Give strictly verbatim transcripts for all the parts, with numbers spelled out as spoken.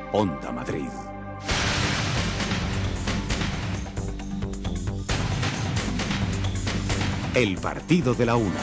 Onda Madrid. El partido de la una.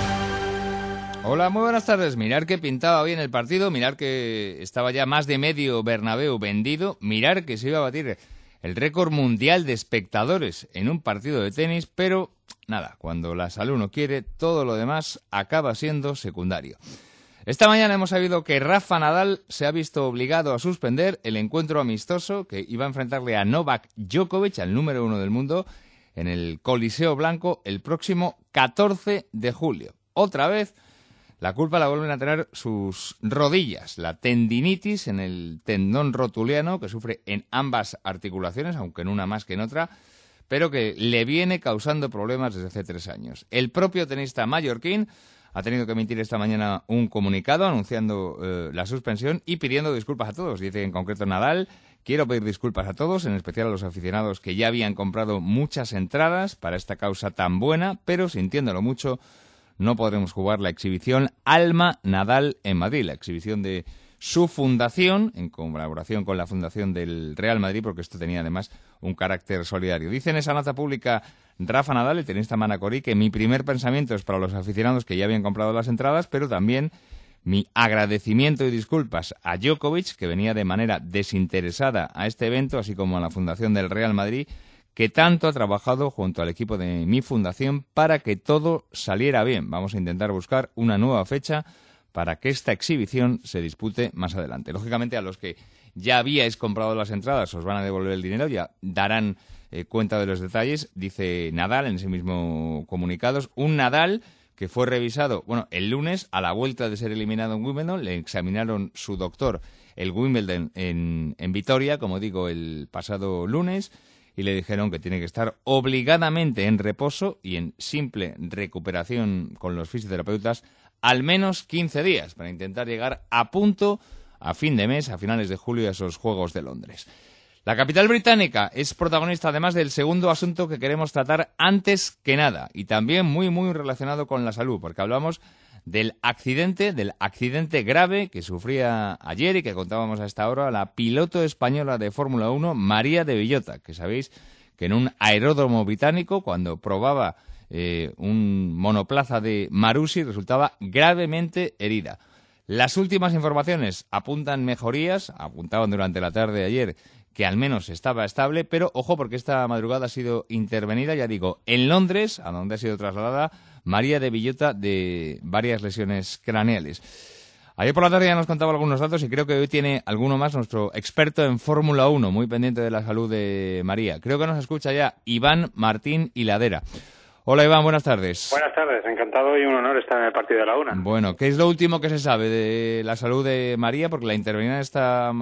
Hola, muy buenas tardes. Mirar que pintaba bien el partido, mirar que estaba ya más de medio Bernabéu vendido, mirar que se iba a batir el récord mundial de espectadores en un partido de tenis, pero nada, cuando la salud no quiere, todo lo demás acaba siendo secundario. Esta mañana hemos sabido que Rafa Nadal se ha visto obligado a suspender el encuentro amistoso que iba a enfrentarle a Novak Djokovic, al número uno del mundo, en el Coliseo Blanco el próximo catorce de julio. Otra vez, la culpa la vuelven a tener sus rodillas, la tendinitis en el tendón rotuliano que sufre en ambas articulaciones, aunque en una más que en otra, pero que le viene causando problemas desde hace tres años. El propio tenista mallorquín ha tenido que emitir esta mañana un comunicado anunciando eh, la suspensión y pidiendo disculpas a todos. Dice en concreto Nadal: quiero pedir disculpas a todos, en especial a los aficionados que ya habían comprado muchas entradas para esta causa tan buena, pero sintiéndolo mucho, no podremos jugar la exhibición Alma Nadal en Madrid, la exhibición de su fundación, en colaboración con la fundación del Real Madrid, porque esto tenía además un carácter solidario. Dice en esa nota pública Rafa Nadal, el tenista manacorí, que mi primer pensamiento es para los aficionados que ya habían comprado las entradas, pero también mi agradecimiento y disculpas a Djokovic, que venía de manera desinteresada a este evento, así como a la fundación del Real Madrid, que tanto ha trabajado junto al equipo de mi fundación para que todo saliera bien. Vamos a intentar buscar una nueva fecha para que esta exhibición se dispute más adelante. Lógicamente, a los que ya habíais comprado las entradas os van a devolver el dinero, ya darán eh, cuenta de los detalles. Dice Nadal en ese mismo comunicado, un Nadal que fue revisado, bueno, el lunes, a la vuelta de ser eliminado en Wimbledon, le examinaron su doctor el Wimbledon en, en Vitoria, como digo, el pasado lunes, y le dijeron que tiene que estar obligadamente en reposo y en simple recuperación con los fisioterapeutas al menos quince días para intentar llegar a punto a fin de mes, a finales de julio, a esos Juegos de Londres. La capital británica es protagonista además del segundo asunto que queremos tratar antes que nada, y también muy muy relacionado con la salud, porque hablamos del accidente, del accidente grave que sufría ayer y que contábamos a esta hora la piloto española de Fórmula uno, María de Villota, que sabéis que en un aeródromo británico, cuando probaba eh, un monoplaza de Marussi, resultaba gravemente herida. Las últimas informaciones apuntan mejorías, apuntaban durante la tarde de ayer que al menos estaba estable, pero ojo porque esta madrugada ha sido intervenida, ya digo, en Londres, a donde ha sido trasladada María de Villota de varias lesiones craneales. Ayer por la tarde ya nos contaba algunos datos y creo que hoy tiene alguno más nuestro experto en Fórmula uno, muy pendiente de la salud de María. Creo que nos escucha ya Iván Martín Hiladera. Hola Iván, buenas tardes. Buenas tardes, encantado y un honor estar en el partido de la una. Bueno, ¿qué es lo último que se sabe de la salud de María? Porque la intervenida esta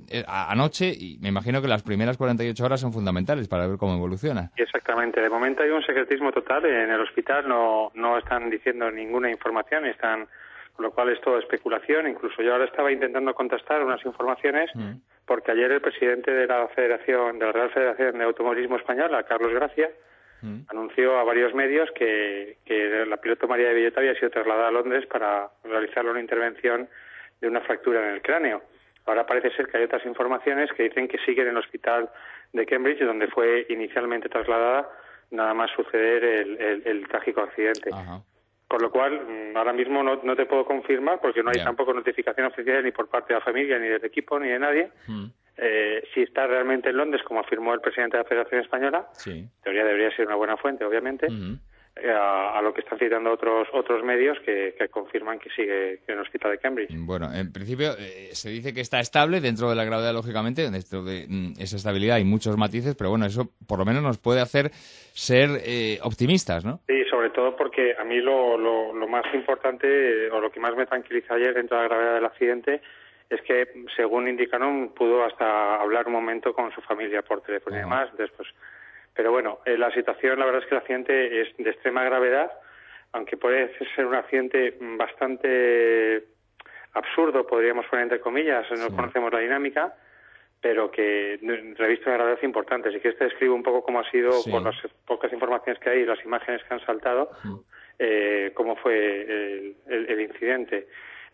anoche y me imagino que las primeras cuarenta y ocho horas son fundamentales para ver cómo evoluciona. Exactamente, de momento hay un secretismo total en el hospital, no, no están diciendo ninguna información, están, con lo cual es todo especulación. Incluso yo ahora estaba intentando contestar unas informaciones mm. porque ayer el presidente de la Federación, de la Real Federación de Automovilismo Española, Carlos Gracia, Mm. anunció a varios medios que, que la piloto María de Villota había sido trasladada a Londres para realizarle una intervención de una fractura en el cráneo. Ahora parece ser que hay otras informaciones que dicen que sigue en el hospital de Cambridge, donde fue inicialmente trasladada, nada más suceder el, el, el trágico accidente. Ajá. Con lo cual, ahora mismo no, no te puedo confirmar, porque no hay yeah. tampoco notificación oficial ni por parte de la familia, ni del equipo, ni de nadie. Mm. Eh, si está realmente en Londres, como afirmó el presidente de la Federación Española, sí. en teoría debería ser una buena fuente, obviamente, uh-huh. eh, a, a lo que están citando otros otros medios que, que confirman que sigue en el hospital de Cambridge. Bueno, en principio eh, se dice que está estable dentro de la gravedad, lógicamente, dentro de mm, esa estabilidad hay muchos matices, pero bueno, eso por lo menos nos puede hacer ser eh, optimistas, ¿no? Sí, sobre todo porque a mí lo, lo, lo más importante, o lo que más me tranquiliza ayer dentro de la gravedad del accidente, es que, según indicaron, pudo hasta hablar un momento con su familia por teléfono uh-huh. y demás. Después. Pero bueno, eh, la situación, la verdad es que el accidente es de extrema gravedad, aunque puede ser un accidente bastante absurdo, podríamos poner entre comillas, no sí. conocemos la dinámica, pero que reviste una gravedad importante. Así que este describe un poco cómo ha sido, sí. por las pocas informaciones que hay y las imágenes que han saltado, uh-huh. eh, cómo fue el, el, el incidente.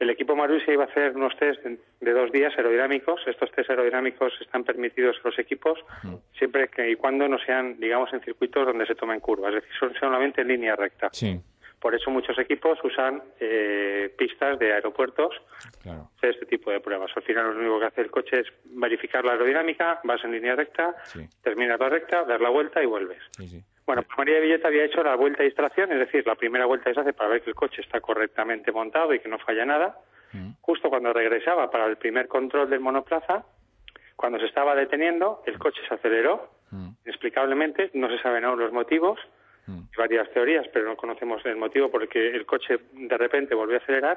el equipo Marussia iba a hacer unos test de dos días aerodinámicos. Estos test aerodinámicos están permitidos a los equipos mm. siempre que y cuando no sean, digamos, en circuitos donde se tomen curvas, es decir, son solamente en línea recta. Sí. Por eso muchos equipos usan eh, pistas de aeropuertos claro. de este tipo de pruebas. Al final lo único que hace el coche es verificar la aerodinámica, vas en línea recta, sí. terminas la recta, das la vuelta y vuelves. Sí, sí. Bueno, pues María de Villota había hecho la vuelta de instalación, es decir, la primera vuelta que se hace para ver que el coche está correctamente montado y que no falla nada. Mm. Justo cuando regresaba para el primer control del monoplaza, cuando se estaba deteniendo, el coche se aceleró, mm. inexplicablemente, no se saben aún los motivos. Hay varias teorías, pero no conocemos el motivo por el que el coche de repente volvió a acelerar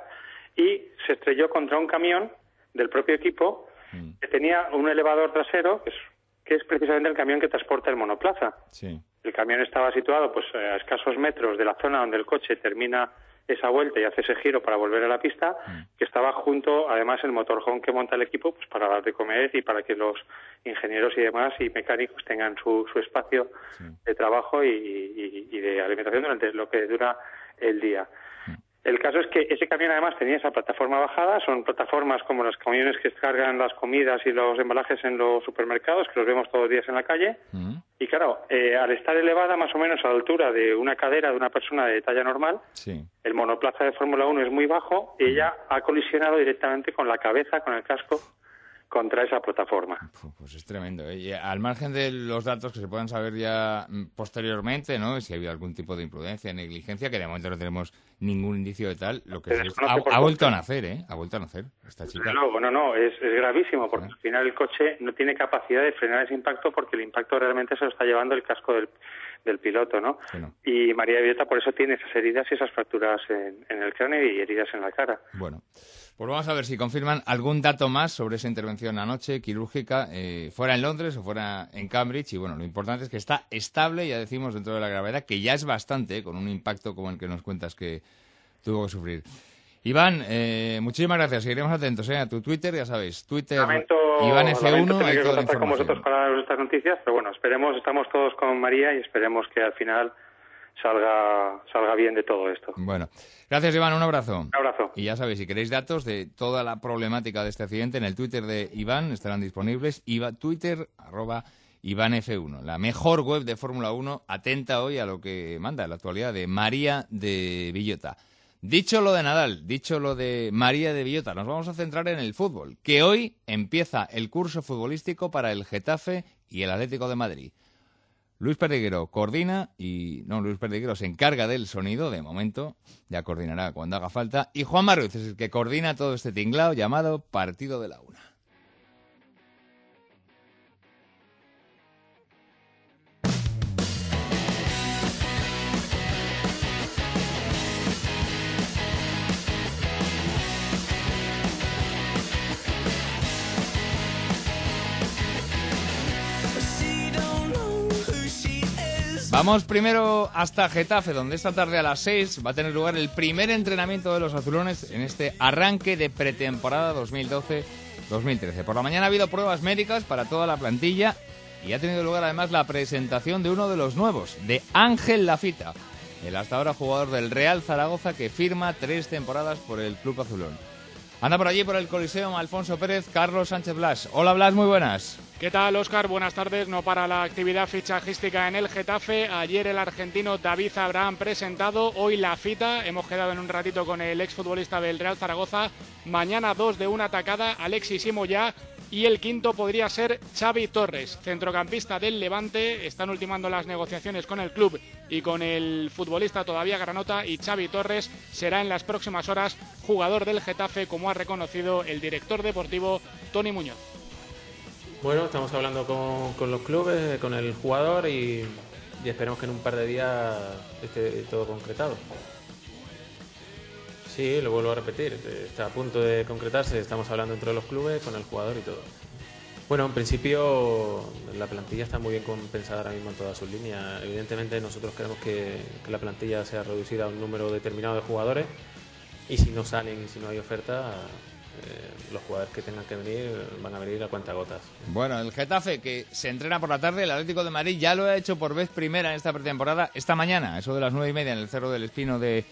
y se estrelló contra un camión del propio equipo mm. que tenía un elevador trasero, que es, que es precisamente el camión que transporta el monoplaza. Sí. El camión estaba situado pues a escasos metros de la zona donde el coche termina esa vuelta y hace ese giro para volver a la pista, mm. que estaba junto, además, el motorhome que monta el equipo pues para dar de comer y para que los ingenieros y demás y mecánicos tengan su, su espacio sí. de trabajo y, y, y de alimentación durante lo que dura el día. Mm. El caso es que ese camión además tenía esa plataforma bajada, son plataformas como los camiones que cargan las comidas y los embalajes en los supermercados, que los vemos todos los días en la calle, mm. y claro, eh, al estar elevada más o menos a la altura de una cadera de una persona de talla normal, sí. el monoplaza de Fórmula uno es muy bajo y ella ha colisionado directamente con la cabeza, con el casco, contra esa plataforma. Pues es tremendo, ¿eh? Y al margen de los datos que se puedan saber ya posteriormente, ¿no? Si ha habido algún tipo de imprudencia, negligencia, que de momento no tenemos ningún indicio de tal, lo que es, ha, ha vuelto a nacer, ¿eh? Ha vuelto a nacer esta chica. No, no, no, es, es gravísimo, porque ¿Eh? al final el coche no tiene capacidad de frenar ese impacto porque el impacto realmente se lo está llevando el casco del, del piloto, ¿no? Sí, no. Y María de Villota por eso tiene esas heridas y esas fracturas en, en el cráneo y heridas en la cara. Bueno. Pues vamos a ver si confirman algún dato más sobre esa intervención anoche quirúrgica, eh, fuera en Londres o fuera en Cambridge. Y bueno, lo importante es que está estable, ya decimos, dentro de la gravedad, que ya es bastante, con un impacto como el que nos cuentas que tuvo que sufrir. Iván, eh, muchísimas gracias. Seguiremos atentos ¿eh? a tu Twitter, ya sabéis. Twitter, lamento, Iván F uno, hay toda la información. Con vosotros para estas noticias, pero bueno, esperemos, estamos todos con María y esperemos que al final salga salga bien de todo esto. Bueno, gracias Iván, un abrazo. Un abrazo. Y ya sabéis, si queréis datos de toda la problemática de este accidente, en el Twitter de Iván estarán disponibles, Iva, Twitter, arroba Iván F uno, la mejor web de Fórmula uno, atenta hoy a lo que manda la actualidad de María de Villota. Dicho lo de Nadal, dicho lo de María de Villota, nos vamos a centrar en el fútbol, que hoy empieza el curso futbolístico para el Getafe y el Atlético de Madrid. Luis Perdiguero coordina y... No, Luis Perdiguero se encarga del sonido, de momento, ya coordinará cuando haga falta. Y Juan Marruz es el que coordina todo este tinglao llamado Partido de la Una. Vamos primero hasta Getafe, donde esta tarde a las seis va a tener lugar el primer entrenamiento de los azulones en este arranque de pretemporada dos mil doce dos mil trece. Por la mañana ha habido pruebas médicas para toda la plantilla y ha tenido lugar además la presentación de uno de los nuevos, de Ángel Lafita, el hasta ahora jugador del Real Zaragoza que firma tres temporadas por el club azulón. Anda por allí, por el Coliseum, Alfonso Pérez, Carlos Sánchez Blas. Hola Blas, muy buenas. ¿Qué tal, Óscar? Buenas tardes. No para la actividad fichajística en el Getafe. Ayer el argentino David Abraham presentado, hoy Lafita. Hemos quedado en un ratito con el exfutbolista del Real Zaragoza. Mañana dos de una atacada, Alexis Imoyá. Y el quinto podría ser Xavi Torres, centrocampista del Levante. Están ultimando las negociaciones con el club y con el futbolista todavía granota. Y Xavi Torres será en las próximas horas jugador del Getafe, como ha reconocido el director deportivo Tony Muñoz. Bueno, estamos hablando con, con los clubes, con el jugador y, y esperemos que en un par de días esté todo concretado. Sí, lo vuelvo a repetir, está a punto de concretarse, estamos hablando entre los clubes, con el jugador y todo. Bueno, en principio la plantilla está muy bien compensada ahora mismo en todas sus líneas. Evidentemente nosotros queremos que, que la plantilla sea reducida a un número determinado de jugadores y si no salen y si no hay oferta, eh, los jugadores que tengan que venir van a venir a cuentagotas. Bueno, el Getafe que se entrena por la tarde, el Atlético de Madrid ya lo ha hecho por vez primera en esta pretemporada esta mañana, eso de las nueve y media en el Cerro del Espino de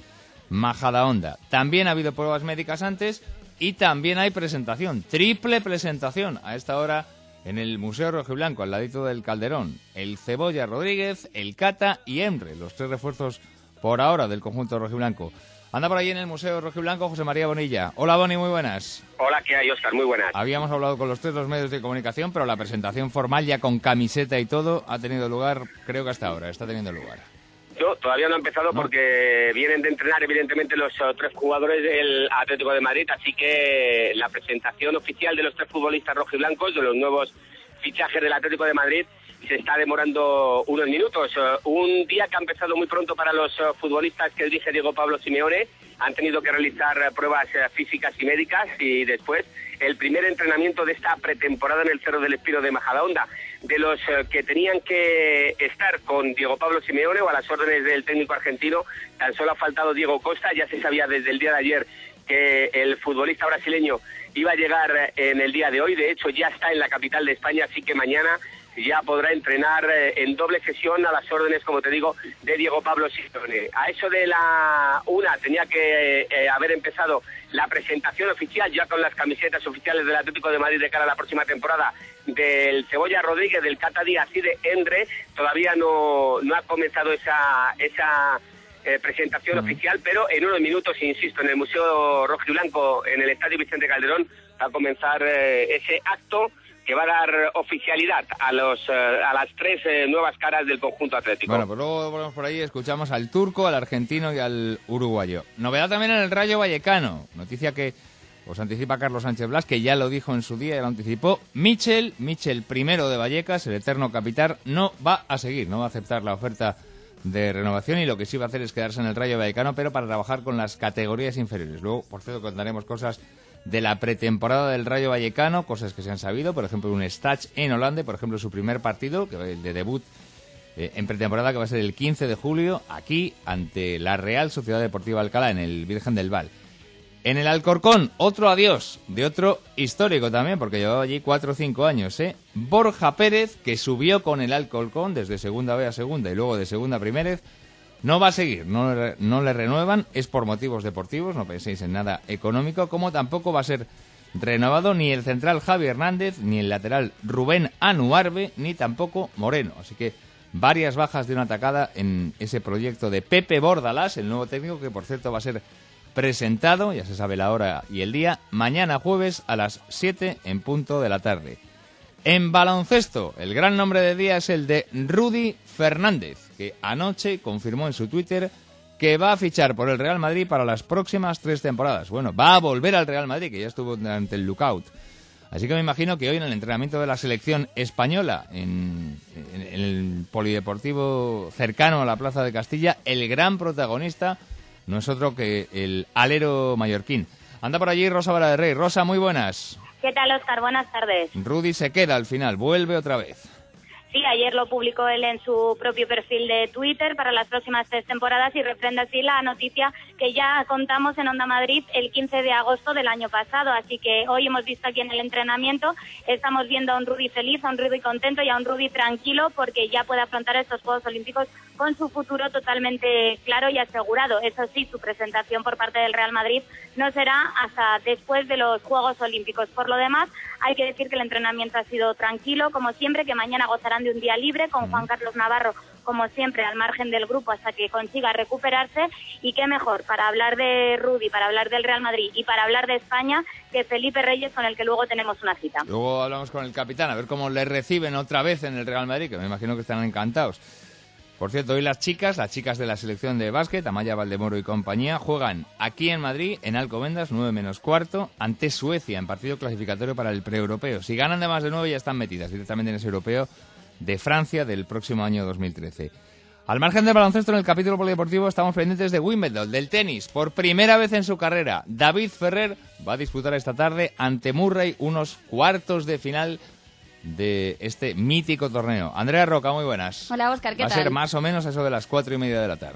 Majadahonda. También ha habido pruebas médicas antes y también hay presentación, triple presentación a esta hora en el Museo Rojiblanco, al ladito del Calderón. El Cebolla Rodríguez, el Cata y Emre, los tres refuerzos por ahora del conjunto rojiblanco. Anda por ahí en el Museo Rojiblanco José María Bonilla. Hola, Boni, muy buenas. Hola, ¿qué hay, Óscar? Muy buenas. Habíamos hablado con los tres los medios de comunicación, pero la presentación formal ya con camiseta y todo ha tenido lugar, creo que hasta ahora, está teniendo lugar. No, todavía no ha empezado no. porque vienen de entrenar evidentemente los uh, tres jugadores del Atlético de Madrid, así que la presentación oficial de los tres futbolistas rojiblancos, de los nuevos fichajes del Atlético de Madrid, se está demorando unos minutos. Uh, un día que ha empezado muy pronto para los uh, futbolistas que dirige Diego Pablo Simeone. Han tenido que realizar uh, pruebas uh, físicas y médicas y después el primer entrenamiento de esta pretemporada en el Cerro del Espino de Majadahonda. De los uh, que tenían que estar con Diego Pablo Simeone o a las órdenes del técnico argentino, tan solo ha faltado Diego Costa. Ya se sabía desde el día de ayer que el futbolista brasileño iba a llegar en el día de hoy. De hecho, ya está en la capital de España, así que mañana ya podrá entrenar en doble sesión a las órdenes, como te digo, de Diego Pablo Simeone. A eso de la una tenía que eh, haber empezado la presentación oficial, ya con las camisetas oficiales del Atlético de Madrid de cara a la próxima temporada, del Cebolla Rodríguez, del Cata Díaz y de Endre. Todavía no, no ha comenzado esa... esa Eh, presentación uh-huh. oficial, pero en unos minutos, insisto, en el Museo Rojiblanco, en el Estadio Vicente Calderón, va a comenzar eh, ese acto que va a dar oficialidad a los eh, a las tres eh, nuevas caras del conjunto atlético. Bueno, pues luego volvemos por ahí, escuchamos al turco, al argentino y al uruguayo. Novedad también en el Rayo Vallecano, noticia que os anticipa Carlos Sánchez Blas, que ya lo dijo en su día, ya lo anticipó. Michel, Michel primero de Vallecas, el eterno capitán, no va a seguir, no va a aceptar la oferta de renovación y lo que sí va a hacer es quedarse en el Rayo Vallecano, pero para trabajar con las categorías inferiores. Luego, por cierto, contaremos cosas de la pretemporada del Rayo Vallecano, cosas que se han sabido, por ejemplo, un Stach en Holanda, por ejemplo, su primer partido, que el de debut eh, en pretemporada, que va a ser el quince de julio, aquí, ante la Real Sociedad Deportiva Alcalá, en el Virgen del Val. En el Alcorcón, otro adiós, de otro histórico también, porque llevaba allí cuatro o cinco años, ¿eh? Borja Pérez, que subió con el Alcorcón desde segunda B a segunda y luego de segunda a primera, no va a seguir, no, no le renuevan, es por motivos deportivos, no penséis en nada económico, como tampoco va a ser renovado ni el central Javi Hernández, ni el lateral Rubén Anuarbe, ni tampoco Moreno. Así que varias bajas de una atacada en ese proyecto de Pepe Bordalás, el nuevo técnico, que por cierto va a ser presentado, ya se sabe la hora y el día, mañana jueves a las siete en punto de la tarde. En baloncesto, el gran nombre del día es el de Rudy Fernández, que anoche confirmó en su Twitter que va a fichar por el Real Madrid para las próximas tres temporadas. Bueno, va a volver al Real Madrid, que ya estuvo durante el lookout. Así que me imagino que hoy en el entrenamiento de la selección española, en, en, en el polideportivo cercano a la Plaza de Castilla, el gran protagonista no es otro que el alero mallorquín. Anda por allí Rosa Vara de Rey. Rosa, muy buenas. ¿Qué tal, Óscar? Buenas tardes. Rudy se queda al final, vuelve otra vez. Sí, ayer lo publicó él en su propio perfil de Twitter para las próximas tres temporadas y refrenda así la noticia que ya contamos en Onda Madrid el quince de agosto del año pasado. Así que hoy hemos visto aquí en el entrenamiento, estamos viendo a un Rudy feliz, a un Rudy contento y a un Rudy tranquilo porque ya puede afrontar estos Juegos Olímpicos con su futuro totalmente claro y asegurado. Eso sí, su presentación por parte del Real Madrid no será hasta después de los Juegos Olímpicos. Por lo demás, hay que decir que el entrenamiento ha sido tranquilo, como siempre, que mañana gozarán de un día libre con Juan Carlos Navarro, como siempre, al margen del grupo hasta que consiga recuperarse. Y qué mejor para hablar de Rudy, para hablar del Real Madrid y para hablar de España que Felipe Reyes, con el que luego tenemos una cita. Luego hablamos con el capitán, a ver cómo le reciben otra vez en el Real Madrid, que me imagino que están encantados. Por cierto, hoy las chicas, las chicas de la selección de básquet, Amaya Valdemoro y compañía, juegan aquí en Madrid, en Alcobendas, nueve menos cuarto, ante Suecia, en partido clasificatorio para el pre-europeo. Si ganan de más de nueve ya están metidas directamente en ese europeo de Francia del próximo año dos mil trece. Al margen del baloncesto, en el capítulo polideportivo estamos pendientes de Wimbledon, del tenis. Por primera vez en su carrera, David Ferrer va a disputar esta tarde ante Murray unos cuartos de final de este mítico torneo. Andrea Roca, muy buenas. Hola, Óscar, ¿qué Va tal? Va a ser más o menos eso de las cuatro y media de la tarde.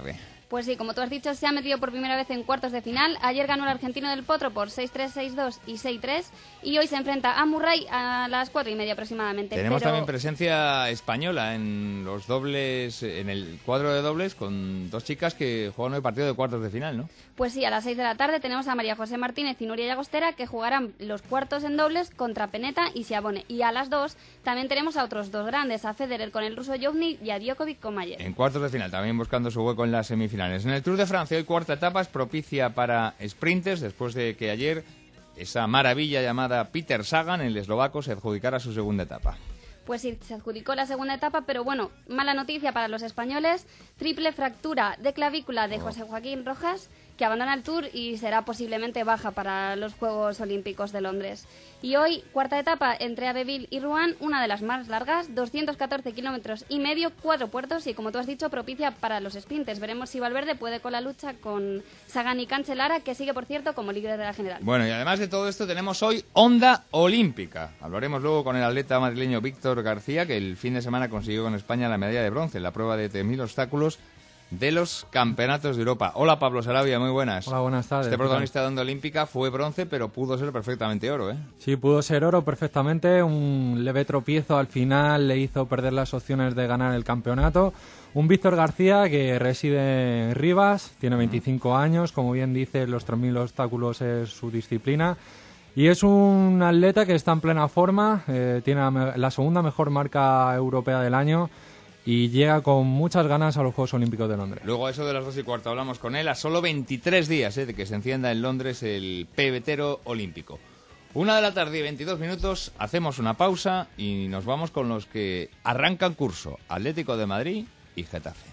Pues sí, como tú has dicho, se ha metido por primera vez en cuartos de final. Ayer ganó el argentino del Potro por seis tres, seis dos y seis tres. Y hoy se enfrenta a Murray a las cuatro y media aproximadamente. Tenemos Pero... también presencia española en los dobles, en el cuadro de dobles, con dos chicas que juegan hoy partido de cuartos de final, ¿no? Pues sí, a las seis de la tarde tenemos a María José Martínez y Nuria Llagostera, que jugarán los cuartos en dobles contra Peneta y Schiavone. Y a las dos también tenemos a otros dos grandes, a Federer con el ruso Jovnik y a Djokovic con Mayer. En cuartos de final, también buscando su hueco en las semifinales. En el Tour de Francia, hoy cuarta etapa, es propicia para sprinters, después de que ayer esa maravilla llamada Peter Sagan, el eslovaco, se adjudicara su segunda etapa. Pues sí, se adjudicó la segunda etapa, pero bueno, mala noticia para los españoles. Triple fractura de clavícula de José Joaquín Rojas, que abandona el Tour y será posiblemente baja para los Juegos Olímpicos de Londres. Y hoy, cuarta etapa entre Abbeville y Rouen, una de las más largas, doscientos catorce kilómetros y medio, cuatro puertos y, como tú has dicho, propicia para los sprinters. Veremos si Valverde puede con la lucha con Sagan y Cancellara, que sigue, por cierto, como líder de la general. Bueno, y además de todo esto tenemos hoy Onda Olímpica. Hablaremos luego con el atleta madrileño Víctor García, que el fin de semana consiguió con España la medalla de bronce en la prueba de tres mil obstáculos de los Campeonatos de Europa. Hola, Pablo Sarabia, muy buenas. Hola, buenas tardes. Este protagonista de Onda Olímpica fue bronce, pero pudo ser perfectamente oro, ¿eh? Sí, pudo ser oro perfectamente. Un leve tropiezo al final le hizo perder las opciones de ganar el campeonato. Un Víctor García que reside en Rivas, tiene veinticinco años, como bien dice, los tres mil obstáculos es su disciplina. Y es un atleta que está en plena forma, eh, tiene la segunda mejor marca europea del año y llega con muchas ganas a los Juegos Olímpicos de Londres. Luego a eso de las dos y cuarto hablamos con él, a solo veintitrés días eh, de que se encienda en Londres el pebetero olímpico. Una de la tarde y veintidós minutos, hacemos una pausa y nos vamos con los que arrancan curso, Atlético de Madrid y Getafe.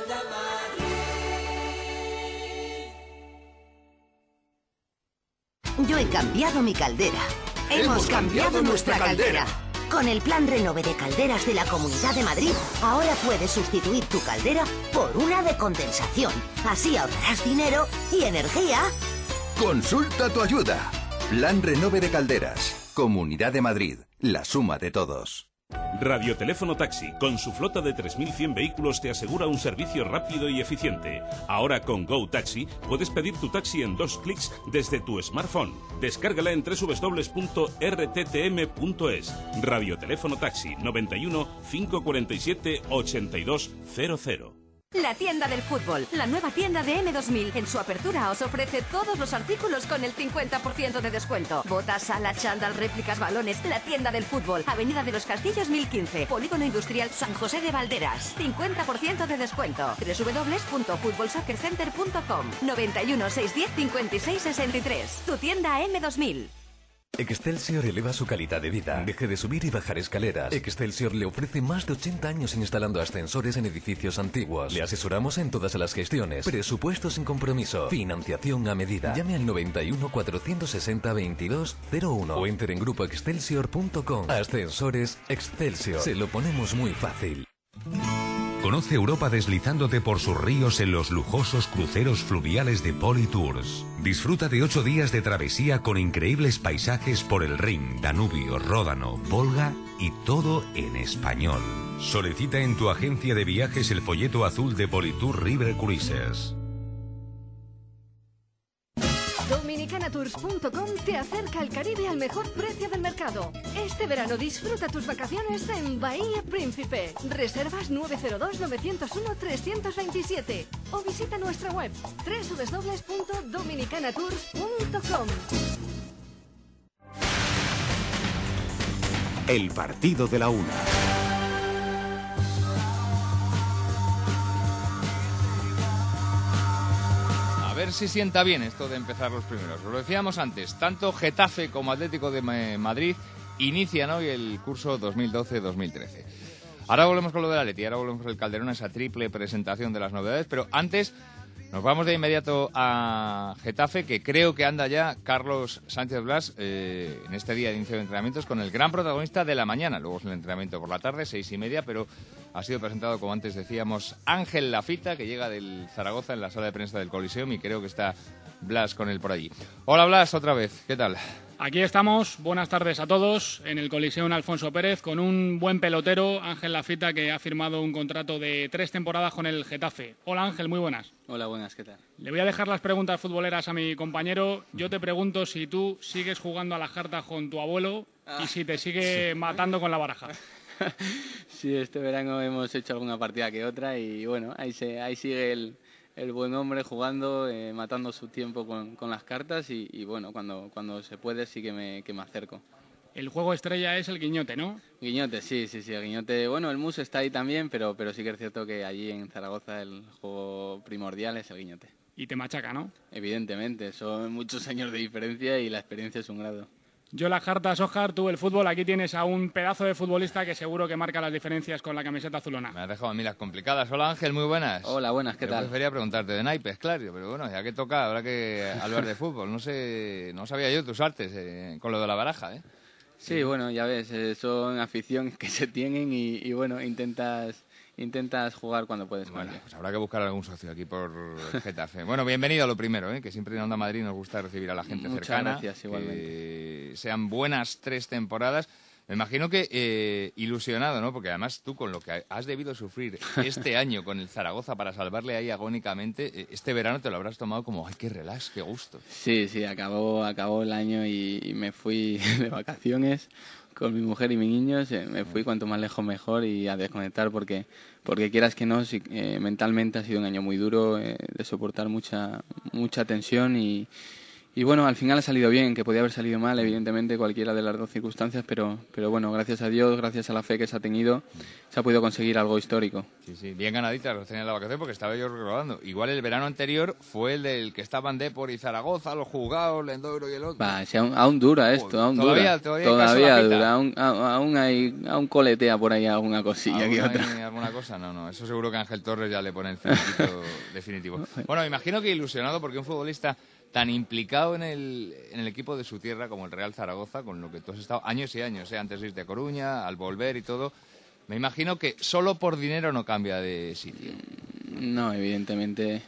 Yo he cambiado mi caldera. Hemos, Hemos cambiado, cambiado nuestra caldera. caldera. Con el plan Renove de calderas de la Comunidad de Madrid, ahora puedes sustituir tu caldera por una de condensación. Así ahorrarás dinero y energía. Consulta tu ayuda. Plan Renove de calderas. Comunidad de Madrid. La suma de todos. Radioteléfono Taxi, con su flota de tres mil cien vehículos, te asegura un servicio rápido y eficiente. Ahora con Go Taxi puedes pedir tu taxi en dos clics desde tu smartphone. Descárgala en doble u doble u doble u punto r t t m punto es. Radioteléfono Taxi noventa y uno, cinco cuarenta y siete, ochenta y dos cero cero. La tienda del fútbol, la nueva tienda de M dos mil. En su apertura os ofrece todos los artículos con el cincuenta por ciento de descuento. Botas, sala, chándal, réplicas, balones. La tienda del fútbol, Avenida de los Castillos mil quince, Polígono Industrial San José de Valderas. cincuenta por ciento de descuento. doble u doble u doble u punto fútbol soccer center punto com. noventa y uno, seiscientos diez, cincuenta y seis sesenta y tres. Tu tienda M dos mil. Excelsior eleva su calidad de vida. Deje de subir y bajar escaleras. Excelsior le ofrece más de ochenta años instalando ascensores en edificios antiguos. Le asesoramos en todas las gestiones. Presupuesto sin compromiso. Financiación a medida. Llame al noventa y uno, cuatrocientos sesenta, veintidós cero uno o entre en grupo excelsior punto com. Ascensores Excelsior. Se lo ponemos muy fácil. Conoce Europa deslizándote por sus ríos en los lujosos cruceros fluviales de Politours. Disfruta de ocho días de travesía con increíbles paisajes por el Rin, Danubio, Ródano, Volga y todo en español. Solicita en tu agencia de viajes el folleto azul de Politour River Cruises. Dominicana Tours punto com te acerca al Caribe al mejor precio del mercado. Este verano disfruta tus vacaciones en Bahía Príncipe. Reservas nueve cero dos, nueve cero uno, tres dos siete o visita nuestra web doble u doble u doble u punto dominicana tours punto com. El partido de la una. A ver si sienta bien esto de empezar los primeros. Lo decíamos antes, tanto Getafe como Atlético de Madrid inician hoy el curso dos mil doce dos mil trece. Ahora volvemos con lo del Atleti, ahora volvemos con el Calderón, esa triple presentación de las novedades, pero antes nos vamos de inmediato a Getafe, que creo que anda ya Carlos Sánchez Blas eh, en este día de inicio de entrenamientos con el gran protagonista de la mañana. Luego es el entrenamiento por la tarde, seis y media, pero ha sido presentado, como antes decíamos, Ángel Lafita, que llega del Zaragoza en la sala de prensa del Coliseum, y creo que está Blas con él por allí. Hola Blas, otra vez, ¿qué tal? Aquí estamos, buenas tardes a todos, en el Coliseum Alfonso Pérez, con un buen pelotero, Ángel Lafita, que ha firmado un contrato de tres temporadas con el Getafe. Hola Ángel, muy buenas. Hola, buenas, ¿qué tal? Le voy a dejar las preguntas futboleras a mi compañero. Yo te pregunto si tú sigues jugando a las cartas con tu abuelo y si te sigue matando con la baraja. Sí, este verano hemos hecho alguna partida que otra y bueno, ahí, se, ahí sigue el... el buen hombre jugando, eh, matando su tiempo con, con las cartas y, y bueno, cuando, cuando se puede sí que me, que me acerco. El juego estrella es el guiñote, ¿no? Guiñote, sí, sí, sí, el guiñote. Bueno, el mus está ahí también, pero, pero sí que es cierto que allí en Zaragoza el juego primordial es el guiñote. Y te machaca, ¿no? Evidentemente, son muchos años de diferencia y la experiencia es un grado. Yo las cartas, Óscar, tú el fútbol, aquí tienes a un pedazo de futbolista que seguro que marca las diferencias con la camiseta azulona. Me has dejado a mí las complicadas. Hola Ángel, muy buenas. Hola, buenas, ¿qué Yo tal? prefería preguntarte de naipes, claro, pero bueno, ya que toca, habrá que hablar de fútbol. No sé, no sabía yo tus artes eh, con lo de la baraja, ¿eh? Sí, bueno, ya ves, eh, son aficiones que se tienen y, y bueno, intentas... Intentas jugar cuando puedes. Bueno, pues habrá que buscar algún socio aquí por Getafe. Bueno, bienvenido a lo primero, ¿eh? Que siempre en Onda Madrid nos gusta recibir a la gente Muchas cercana. gracias, igualmente. Que sean buenas tres temporadas. Me imagino que eh, ilusionado, ¿no? Porque además tú con lo que has debido sufrir este año con el Zaragoza para salvarle ahí agónicamente, este verano te lo habrás tomado como, ay, qué relax, qué gusto. Sí, sí, acabó, acabó el año y, y me fui de vacaciones con mi mujer y mis niños, eh, me fui cuanto más lejos mejor y a desconectar porque, porque quieras que no, sí, eh, mentalmente ha sido un año muy duro, eh, de soportar mucha, mucha tensión y, y bueno, al final ha salido bien, que podía haber salido mal, evidentemente, cualquiera de las dos circunstancias, pero, pero bueno, gracias a Dios, gracias a la fe que se ha tenido, se ha podido conseguir algo histórico. Sí, sí, bien ganaditas los tenía en la vacación porque estaba yo recordando. Igual el verano anterior fue el del que estaban Depor y Zaragoza, los jugados, Lendoiro y el otro. Va, si aún, aún dura esto, aún todavía, dura. Todavía, todavía dura, aún, aún, hay, aún coletea por ahí alguna cosilla que otra. Hay alguna cosa? No, no, eso seguro que Ángel Torres ya le pone el finiquito definitivo. Bueno, me imagino que ilusionado porque un futbolista tan implicado en el, en el equipo de su tierra como el Real Zaragoza, con lo que tú has estado años y años, ¿eh? Antes de irte a Coruña, al volver y todo, me imagino que solo por dinero no cambia de sitio. No, evidentemente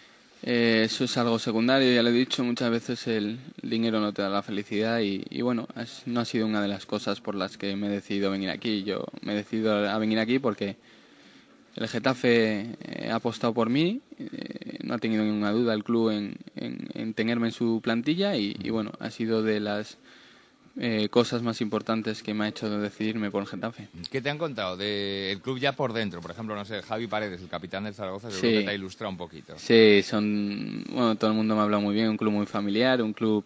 eh, eso es algo secundario, ya lo he dicho muchas veces, el dinero no te da la felicidad y, y bueno, es, no ha sido una de las cosas por las que me he decidido venir aquí. Yo me he decidido a venir aquí porque el Getafe eh, ha apostado por mí, eh, no ha tenido ninguna duda el club en, en, en tenerme en su plantilla y, y bueno, ha sido de las eh, cosas más importantes que me ha hecho decidirme por el Getafe. ¿Qué te han contado del club ya por dentro? Por ejemplo, no sé, Javi Paredes, el capitán del Zaragoza, seguro Sí. que te ha ilustrado un poquito. Sí, son, bueno, todo el mundo me ha hablado muy bien, un club muy familiar, un club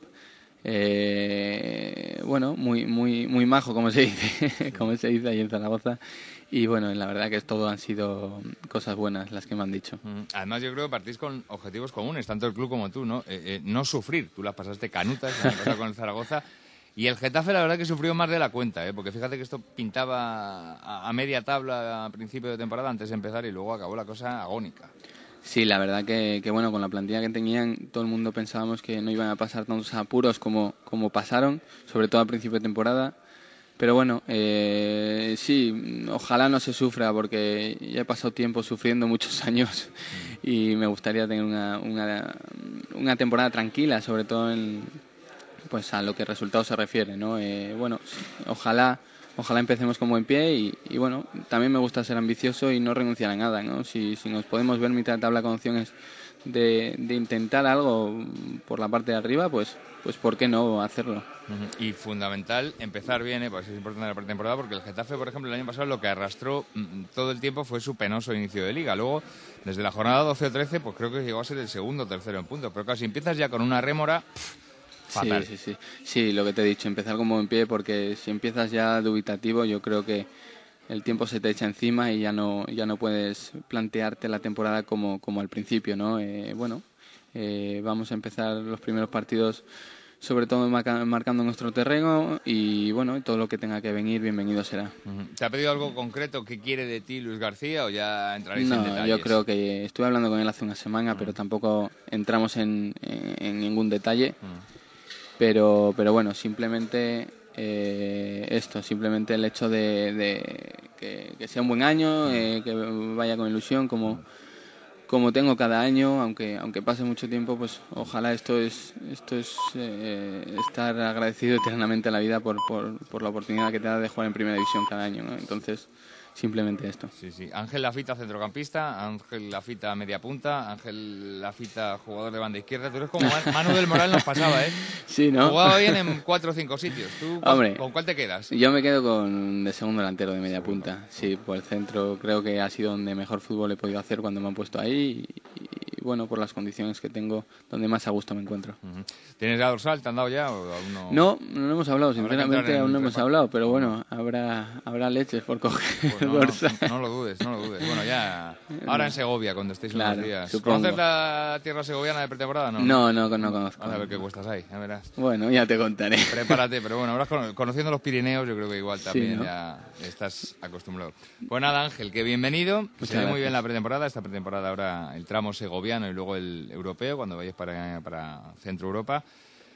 eh, bueno, muy muy muy majo, como se dice, como se dice ahí en Zaragoza. Y bueno, la verdad que todo han sido cosas buenas las que me han dicho. Además, yo creo que partís con objetivos comunes, tanto el club como tú, ¿no? Eh, eh, no sufrir. Tú las pasaste canutas el año pasado con el Zaragoza. Y el Getafe, la verdad, que sufrió más de la cuenta, ¿eh? Porque fíjate que esto pintaba a, a media tabla a principio de temporada antes de empezar y luego acabó la cosa agónica. Sí, la verdad que, que bueno, con la plantilla que tenían, todo el mundo pensábamos que no iban a pasar tantos apuros como, como pasaron, sobre todo al principio de temporada. Pero bueno, eh, sí, ojalá no se sufra porque ya he pasado tiempo sufriendo muchos años y me gustaría tener una, una, una temporada tranquila, sobre todo en, pues a lo que resultados se refiere, ¿no? Eh, bueno, ojalá ojalá empecemos con buen pie y, y bueno, también me gusta ser ambicioso y no renunciar a nada, ¿no? Si, si nos podemos ver mitad de tabla con opciones de, de intentar algo por la parte de arriba, pues pues ¿por qué no hacerlo? Uh-huh. Y fundamental empezar bien, ¿eh? Pues es importante la pretemporada porque el Getafe, por ejemplo, el año pasado lo que arrastró mm, todo el tiempo fue su penoso inicio de liga. Luego, desde la jornada doce o trece, pues creo que llegó a ser el segundo o tercero en puntos. Pero claro, si empiezas ya con una rémora, pff, fatal. Sí, sí, sí. Sí, lo que te he dicho, empezar como en pie, porque si empiezas ya dubitativo, yo creo que el tiempo se te echa encima y ya no ya no puedes plantearte la temporada como, como al principio, ¿no? Eh, bueno, eh, vamos a empezar los primeros partidos sobre todo marca, marcando nuestro terreno y bueno, todo lo que tenga que venir, bienvenido será. Uh-huh. ¿Te ha pedido algo concreto que quiere de ti Luis García o ya entraréis no, en detalles? Yo creo que estuve hablando con él hace una semana, uh-huh. pero tampoco entramos en, en, en ningún detalle. Uh-huh. Pero, pero bueno, simplemente eh, esto, simplemente el hecho de, de que, que sea un buen año, eh, que vaya con ilusión como... como tengo cada año, aunque aunque pase mucho tiempo, pues ojalá esto es esto es eh, estar agradecido eternamente a la vida por, por, por la oportunidad que te da de jugar en Primera División cada año, ¿no? Entonces, simplemente esto. Sí, sí. Ángel Lafita, centrocampista, Ángel Lafita, media punta, Ángel Lafita, jugador de banda izquierda. Tú eres como Manu del Moral nos pasaba, ¿eh? Sí, ¿no? Jugaba bien en cuatro o cinco sitios. ¿Tú Hombre, con cuál te quedas? Yo me quedo con de segundo delantero, de media punta. Sí, por el centro creo que ha sido donde mejor fútbol he podido hacer cuando me han puesto ahí y, y bueno, por las condiciones que tengo, donde más a gusto me encuentro. Uh-huh. ¿Tienes la dorsal? ¿Te han dado ya o aún no? No, no hemos hablado, sinceramente aún no hemos hablado, pero bueno, habrá habrá leches por coger pues no, dorsal. No, no lo dudes, no lo dudes. Bueno, ya ahora en Segovia, cuando estéis claro, unos días. supongo. ¿Conoces la tierra segoviana de pretemporada? No, no, no, no, no conozco. A ver qué cuestas hay, ya verás. Bueno, ya te contaré. Prepárate, pero bueno, ahora conociendo los Pirineos yo creo que igual también, sí, ¿no? Ya estás acostumbrado. Pues nada, Ángel, que bienvenido. Que se ve muy bien la pretemporada. Esta pretemporada ahora el tramo segoviano y luego el europeo, cuando vayáis para, para Centro Europa.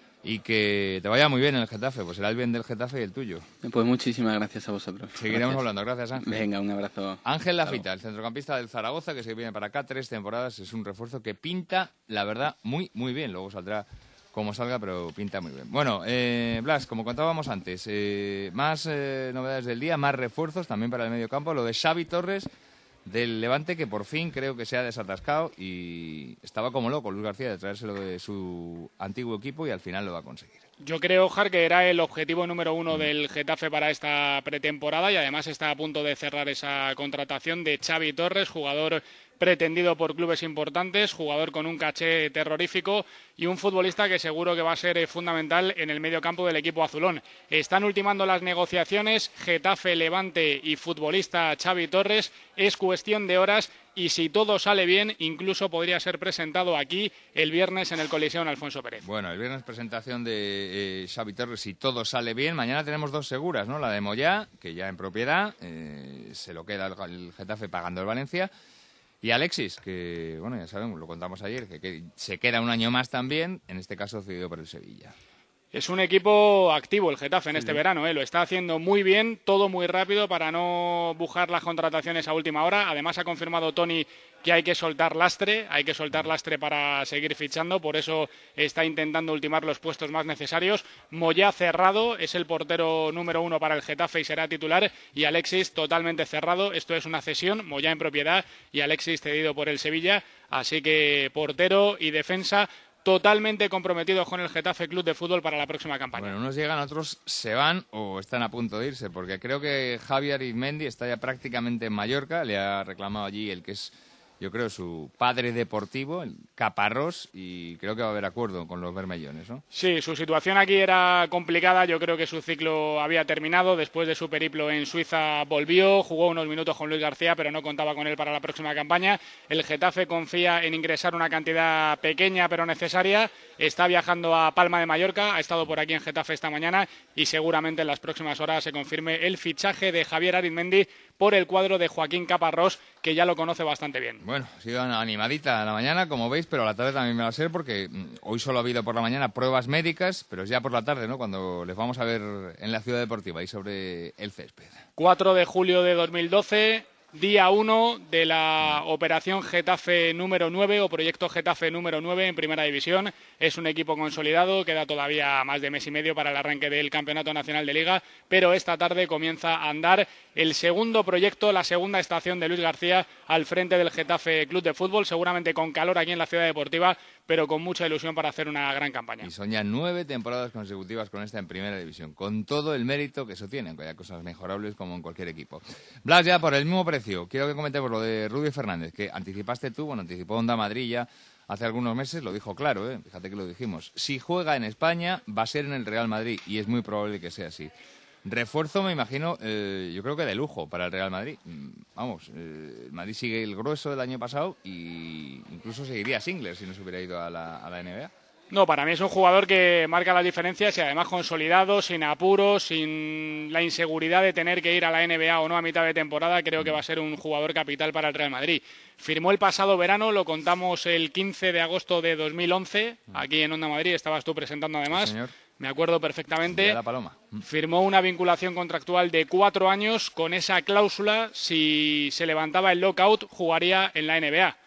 Y que te vaya muy bien en el Getafe, pues será el bien del Getafe y el tuyo. Pues muchísimas gracias a vosotros. Seguiremos gracias. hablando, gracias Ángel. Venga, un abrazo. Ángel Lafita, el centrocampista del Zaragoza, que se viene para acá tres temporadas, es un refuerzo que pinta, la verdad, muy, muy bien. Luego saldrá como salga, pero pinta muy bien. Bueno, eh, Blas, como contábamos antes, eh, más eh, novedades del día, más refuerzos también para el medio campo, lo de Xavi Torres del Levante, que por fin creo que se ha desatascado y estaba como loco Luis García de traérselo de su antiguo equipo y al final lo va a conseguir. Yo creo, Ojar, que era el objetivo número uno del Getafe para esta pretemporada y además está a punto de cerrar esa contratación de Xavi Torres, jugador pretendido por clubes importantes, jugador con un caché terrorífico y un futbolista que seguro que va a ser fundamental en el medio campo del equipo azulón. Están ultimando las negociaciones Getafe, Levante y futbolista Xavi Torres. Es cuestión de horas y si todo sale bien, incluso podría ser presentado aquí el viernes en el Coliseum Alfonso Pérez. Bueno, el viernes presentación de eh, Xavi Torres, si todo sale bien. Mañana tenemos dos seguras, ¿no? La de Moyá, que ya en propiedad, eh, se lo queda el, el Getafe pagando el Valencia. Y Alexis, que, bueno, ya sabemos, lo contamos ayer, que, que se queda un año más también, en este caso cedido por el Sevilla. Es un equipo activo el Getafe en sí, este sí. verano, ¿eh? Lo está haciendo muy bien, todo muy rápido para no bujar las contrataciones a última hora. Además ha confirmado Toni que hay que soltar lastre, hay que soltar lastre para seguir fichando, por eso está intentando ultimar los puestos más necesarios. Moyá cerrado, es el portero número uno para el Getafe y será titular, y Alexis totalmente cerrado, esto es una cesión, Moyá en propiedad y Alexis cedido por el Sevilla, así que portero y defensa totalmente comprometidos con el Getafe Club de Fútbol para la próxima campaña. Bueno, unos llegan, otros se van o están a punto de irse, porque creo que Javier Arizmendi está ya prácticamente en Mallorca, le ha reclamado allí el que es, yo creo, su padre deportivo, el Caparrós, y creo que va a haber acuerdo con los bermellones, ¿no? Sí, su situación aquí era complicada, yo creo que su ciclo había terminado, después de su periplo en Suiza volvió, jugó unos minutos con Luis García, pero no contaba con él para la próxima campaña. El Getafe confía en ingresar una cantidad pequeña pero necesaria, está viajando a Palma de Mallorca, ha estado por aquí en Getafe esta mañana y seguramente en las próximas horas se confirme el fichaje de Javier Arizmendi por el cuadro de Joaquín Caparrós, que ya lo conoce bastante bien. Bueno, ha sido animadita la mañana, como veis, pero a la tarde también me va a ser, porque hoy solo ha habido por la mañana pruebas médicas, pero es ya por la tarde, ¿no?, cuando les vamos a ver en la Ciudad Deportiva y sobre el césped. cuatro de julio de dos mil doce, día uno de la operación Getafe número nueve o proyecto Getafe número nueve en Primera División. Es un equipo consolidado, queda todavía más de mes y medio para el arranque del Campeonato Nacional de Liga, pero esta tarde comienza a andar el segundo proyecto, la segunda estación de Luis García al frente del Getafe Club de Fútbol, seguramente con calor aquí en la Ciudad Deportiva, pero con mucha ilusión para hacer una gran campaña. Y son ya nueve temporadas consecutivas con esta en Primera División, con todo el mérito que eso tiene, aunque haya cosas mejorables como en cualquier equipo. Blas, ya por el mismo precio, quiero que comentemos lo de Rudy Fernández, que anticipaste tú, bueno, anticipó Onda Madrid ya hace algunos meses, lo dijo claro, ¿eh? Fíjate que lo dijimos. Si juega en España, va a ser en el Real Madrid, y es muy probable que sea así. Refuerzo, me imagino, eh, yo creo que de lujo para el Real Madrid. Vamos, eh, el Madrid sigue el grueso del año pasado y incluso seguiría Singler si no se hubiera ido a la, a la N B A. No, para mí es un jugador que marca las diferencias y además consolidado, sin apuros, sin la inseguridad de tener que ir a la N B A o no a mitad de temporada. Creo que va a ser un jugador capital para el Real Madrid. Firmó el pasado verano, lo contamos el quince de agosto de dos mil once, aquí en Onda Madrid, estabas tú presentando además. Sí, señor. Me acuerdo perfectamente. La Paloma. Firmó una vinculación contractual de cuatro años con esa cláusula, si se levantaba el lockout, jugaría en la N B A.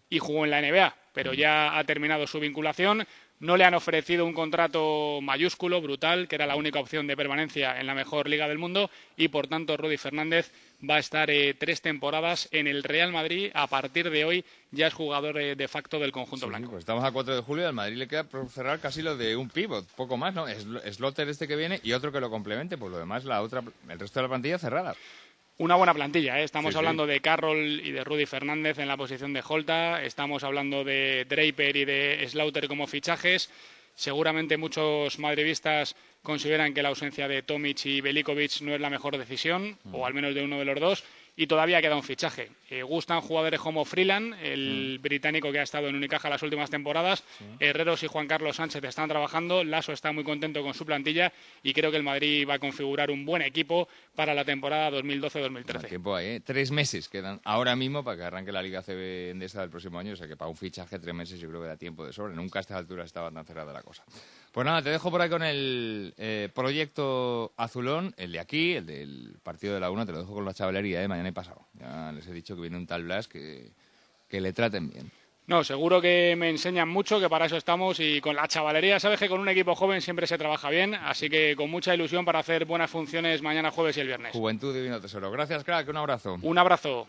y jugó en la N B A, pero ya ha terminado su vinculación. No le han ofrecido un contrato mayúsculo, brutal, que era la única opción de permanencia en la mejor liga del mundo, y por tanto Rudy Fernández va a estar eh, tres temporadas en el Real Madrid. A partir de hoy ya es jugador eh, de facto del conjunto sí, blanco. Pues estamos a cuatro de julio y al Madrid le queda por cerrar casi lo de un pívot, poco más, ¿no? Es Slaughter este que viene y otro que lo complemente, pues lo demás, la otra, el resto de la plantilla cerrada. Una buena plantilla, ¿eh? Estamos sí, hablando sí. de Carroll y de Rudy Fernández en la posición de Holta, estamos hablando de Draper y de Slaughter como fichajes. Seguramente muchos madridistas consideran que la ausencia de Tomic y Velikovic no es la mejor decisión, mm. o al menos de uno de los dos, y todavía queda un fichaje. Eh, gustan jugadores como Freeland, el mm. británico que ha estado en Unicaja las últimas temporadas. Sí. Herreros y Juan Carlos Sánchez están trabajando. Lasso está muy contento con su plantilla y creo que el Madrid va a configurar un buen equipo para la temporada dos mil doce dos mil trece. Tiempo hay, ¿eh? Tres meses quedan ahora mismo para que arranque la Liga C B Endesa del próximo año. O sea que para un fichaje tres meses yo creo que da tiempo de sobra. Nunca a estas alturas estaba tan cerrada la cosa. Pues nada, te dejo por ahí con el eh, proyecto azulón, el de aquí, el del partido de la una. Te lo dejo con la chavalería, ¿eh? Mañana y pasado. Ya les he dicho que viene un tal Blas que, que le traten bien. No, seguro que me enseñan mucho, que para eso estamos, y con la chavalería, sabes que con un equipo joven siempre se trabaja bien, así que con mucha ilusión para hacer buenas funciones mañana jueves y el viernes. Juventud Divino Tesoro. Gracias, crack, un abrazo. Un abrazo.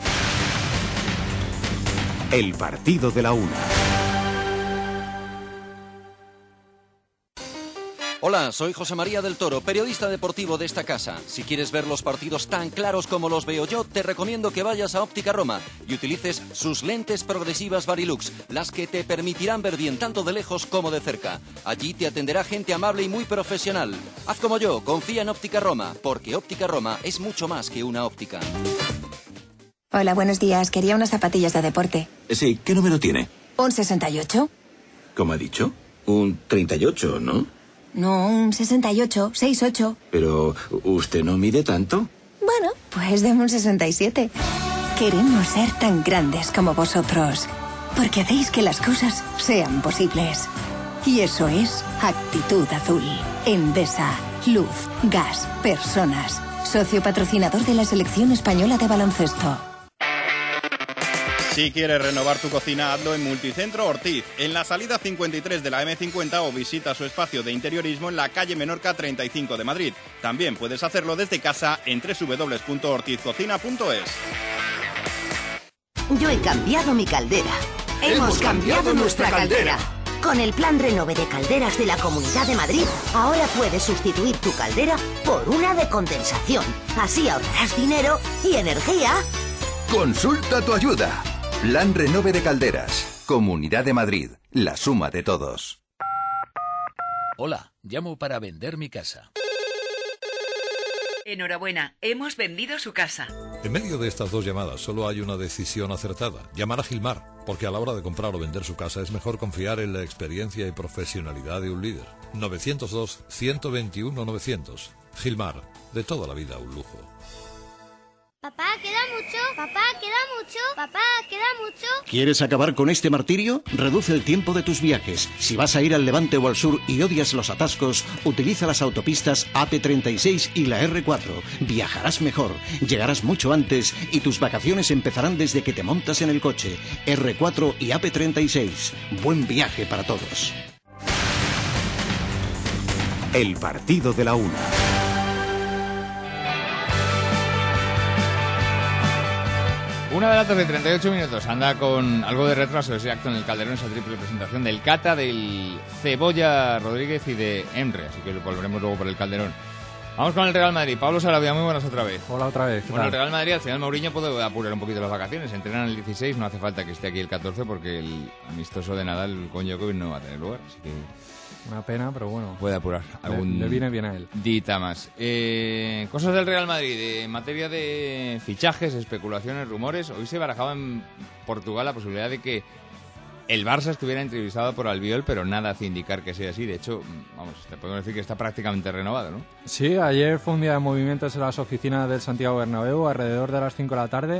El partido de la una. Hola, soy José María del Toro, periodista deportivo de esta casa. Si quieres ver los partidos tan claros como los veo yo, te recomiendo que vayas a Óptica Roma y utilices sus lentes progresivas Varilux, las que te permitirán ver bien tanto de lejos como de cerca. Allí te atenderá gente amable y muy profesional. Haz como yo, confía en Óptica Roma, porque Óptica Roma es mucho más que una óptica. Hola, buenos días. Quería unas zapatillas de deporte. Sí, ¿qué número tiene? ¿Un sesenta y ocho? ¿Cómo ha dicho? Un treinta y ocho, ¿no? No, un sesenta y ocho, sesenta y ocho. Pero, ¿usted no mide tanto? Bueno, pues deme un sesenta y siete. Queremos ser tan grandes como vosotros, porque hacéis que las cosas sean posibles. Y eso es Actitud Azul. Endesa, luz, gas, personas. Socio patrocinador de la Selección Española de Baloncesto. Si quieres renovar tu cocina, hazlo en Multicentro Ortiz, en la salida cincuenta y tres de la eme cincuenta, o visita su espacio de interiorismo en la calle Menorca treinta y cinco de Madrid. También puedes hacerlo desde casa en doble u doble u doble u punto ortiz cocina punto es. Yo he cambiado mi caldera. Hemos, Hemos cambiado nuestra caldera. caldera. Con el plan Renove de Calderas de la Comunidad de Madrid, ahora puedes sustituir tu caldera por una de condensación. Así ahorrarás dinero y energía. Consulta tu ayuda. Plan Renove de Calderas. Comunidad de Madrid. La suma de todos. Hola, llamo para vender mi casa. Enhorabuena, hemos vendido su casa. En medio de estas dos llamadas solo hay una decisión acertada. Llamar a Gilmar, porque a la hora de comprar o vender su casa es mejor confiar en la experiencia y profesionalidad de un líder. nueve cero dos, uno dos uno, novecientos. Gilmar, de toda la vida un lujo. Papá, ¿queda mucho? Papá, ¿queda mucho? Papá, ¿queda mucho? ¿Quieres acabar con este martirio? Reduce el tiempo de tus viajes. Si vas a ir al levante o al sur y odias los atascos, utiliza las autopistas A P treinta y seis y la erre cuatro. Viajarás mejor, llegarás mucho antes y tus vacaciones empezarán desde que te montas en el coche. erre cuatro y A P treinta y seis. Buen viaje para todos. El partido de la una. Una de la tarde, treinta y ocho minutos. Anda con algo de retraso ese acto en el Calderón, esa triple presentación del Cata, del Cebolla Rodríguez y de Emre. Así que volveremos luego por el Calderón. Vamos con el Real Madrid. Pablo Sarabia, muy buenas otra vez. Hola otra vez. Bueno, el Real Madrid, al final Mourinho puede apurar un poquito las vacaciones. Entrenan el dieciséis, no hace falta que esté aquí el catorce porque el amistoso de Nadal con Djokovic no va a tener lugar. Así que una pena, pero bueno. Puede apurar algún le, le viene bien a él. Dita más. Eh, cosas del Real Madrid. En materia de fichajes, especulaciones, rumores. Hoy se barajaba en Portugal la posibilidad de que el Barça estuviera entrevistado por Albiol, pero nada hace indicar que sea así. De hecho, vamos, te podemos decir que está prácticamente renovado, ¿no? Sí, ayer fue un día de movimientos en las oficinas del Santiago Bernabéu, alrededor de las cinco de la tarde.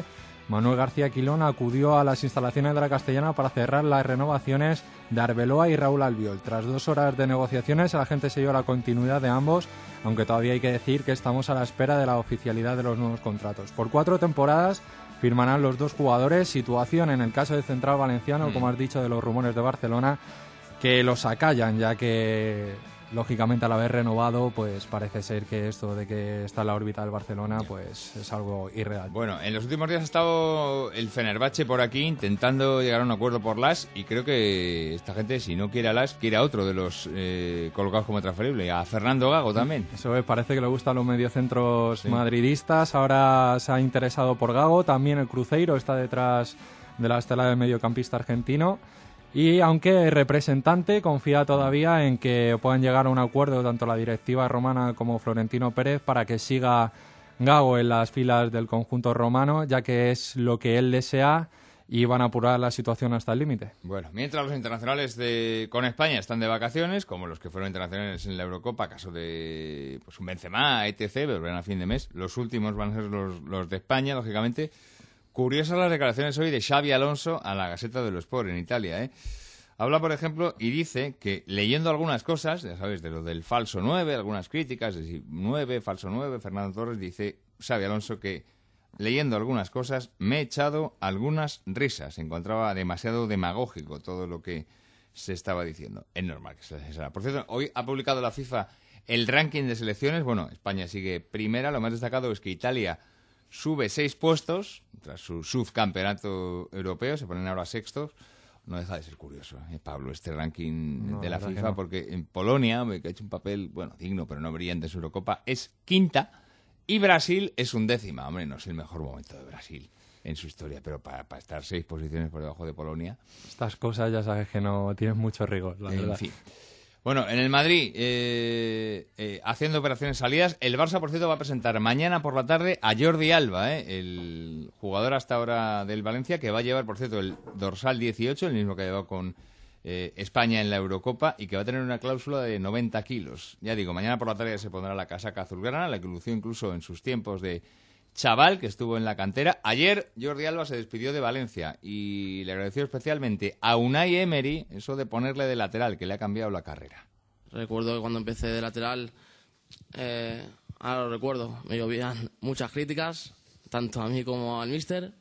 Manuel García Quilón acudió a las instalaciones de la Castellana para cerrar las renovaciones de Arbeloa y Raúl Albiol. Tras dos horas de negociaciones, el agente selló la continuidad de ambos, aunque todavía hay que decir que estamos a la espera de la oficialidad de los nuevos contratos. Por cuatro temporadas firmarán los dos jugadores, situación en el caso del central valenciano, mm. como has dicho, de los rumores de Barcelona, que los acallan, ya que lógicamente al haber renovado, pues parece ser que esto de que está en la órbita del Barcelona, pues es algo irreal. Bueno, en los últimos días ha estado el Fenerbahce por aquí intentando llegar a un acuerdo por Las, y creo que esta gente, si no quiere a Las, quiere a otro de los eh, colocados como transferible, a Fernando Gago también. Eso es, parece que le gustan los mediocentros sí. madridistas. Ahora se ha interesado por Gago, también el Cruzeiro está detrás de la estela del mediocampista argentino. Y aunque el representante confía todavía en que puedan llegar a un acuerdo tanto la directiva romana como Florentino Pérez para que siga Gago en las filas del conjunto romano, ya que es lo que él desea y van a apurar la situación hasta el límite. Bueno, mientras los internacionales de con España están de vacaciones, como los que fueron internacionales en la Eurocopa, caso de pues un Benzema, etcétera, pero ven a fin de mes, los últimos van a ser los, los de España, lógicamente. Curiosas las declaraciones hoy de Xabi Alonso a la Gazzetta dello Sport en Italia, ¿eh? Habla, por ejemplo, y dice que leyendo algunas cosas, ya sabes, de lo del falso nueve, algunas críticas, es decir, nueve, falso nueve, Fernando Torres, dice Xabi Alonso que leyendo algunas cosas me he echado algunas risas. Se encontraba demasiado demagógico todo lo que se estaba diciendo. Es normal que se les haga. Por cierto, hoy ha publicado la FIFA el ranking de selecciones. Bueno, España sigue primera. Lo más destacado es que Italia sube seis puestos tras su subcampeonato europeo, se ponen ahora sextos. No deja de ser curioso, ¿eh, Pablo, este ranking no, de la FIFA, no. Porque en Polonia, que ha hecho un papel, bueno, digno, pero no brillante en su Eurocopa, es quinta, y Brasil es undécima. Hombre, no es el mejor momento de Brasil en su historia, pero para, para estar seis posiciones por debajo de Polonia... Estas cosas ya sabes que no tienen mucho rigor, la en verdad. Fin. Bueno, en el Madrid, eh, eh, haciendo operaciones salidas, el Barça, por cierto, va a presentar mañana por la tarde a Jordi Alba, eh, el jugador hasta ahora del Valencia, que va a llevar, por cierto, el dorsal dieciocho, el mismo que ha llevado con eh, España en la Eurocopa, y que va a tener una cláusula de noventa kilos. Ya digo, mañana por la tarde se pondrá la casaca azulgrana, la que lució incluso en sus tiempos de chaval, que estuvo en la cantera. Ayer Jordi Alba se despidió de Valencia y le agradeció especialmente a Unai Emery eso de ponerle de lateral, que le ha cambiado la carrera. Recuerdo que cuando empecé de lateral, eh, ahora lo recuerdo, me llovían muchas críticas, tanto a mí como al míster,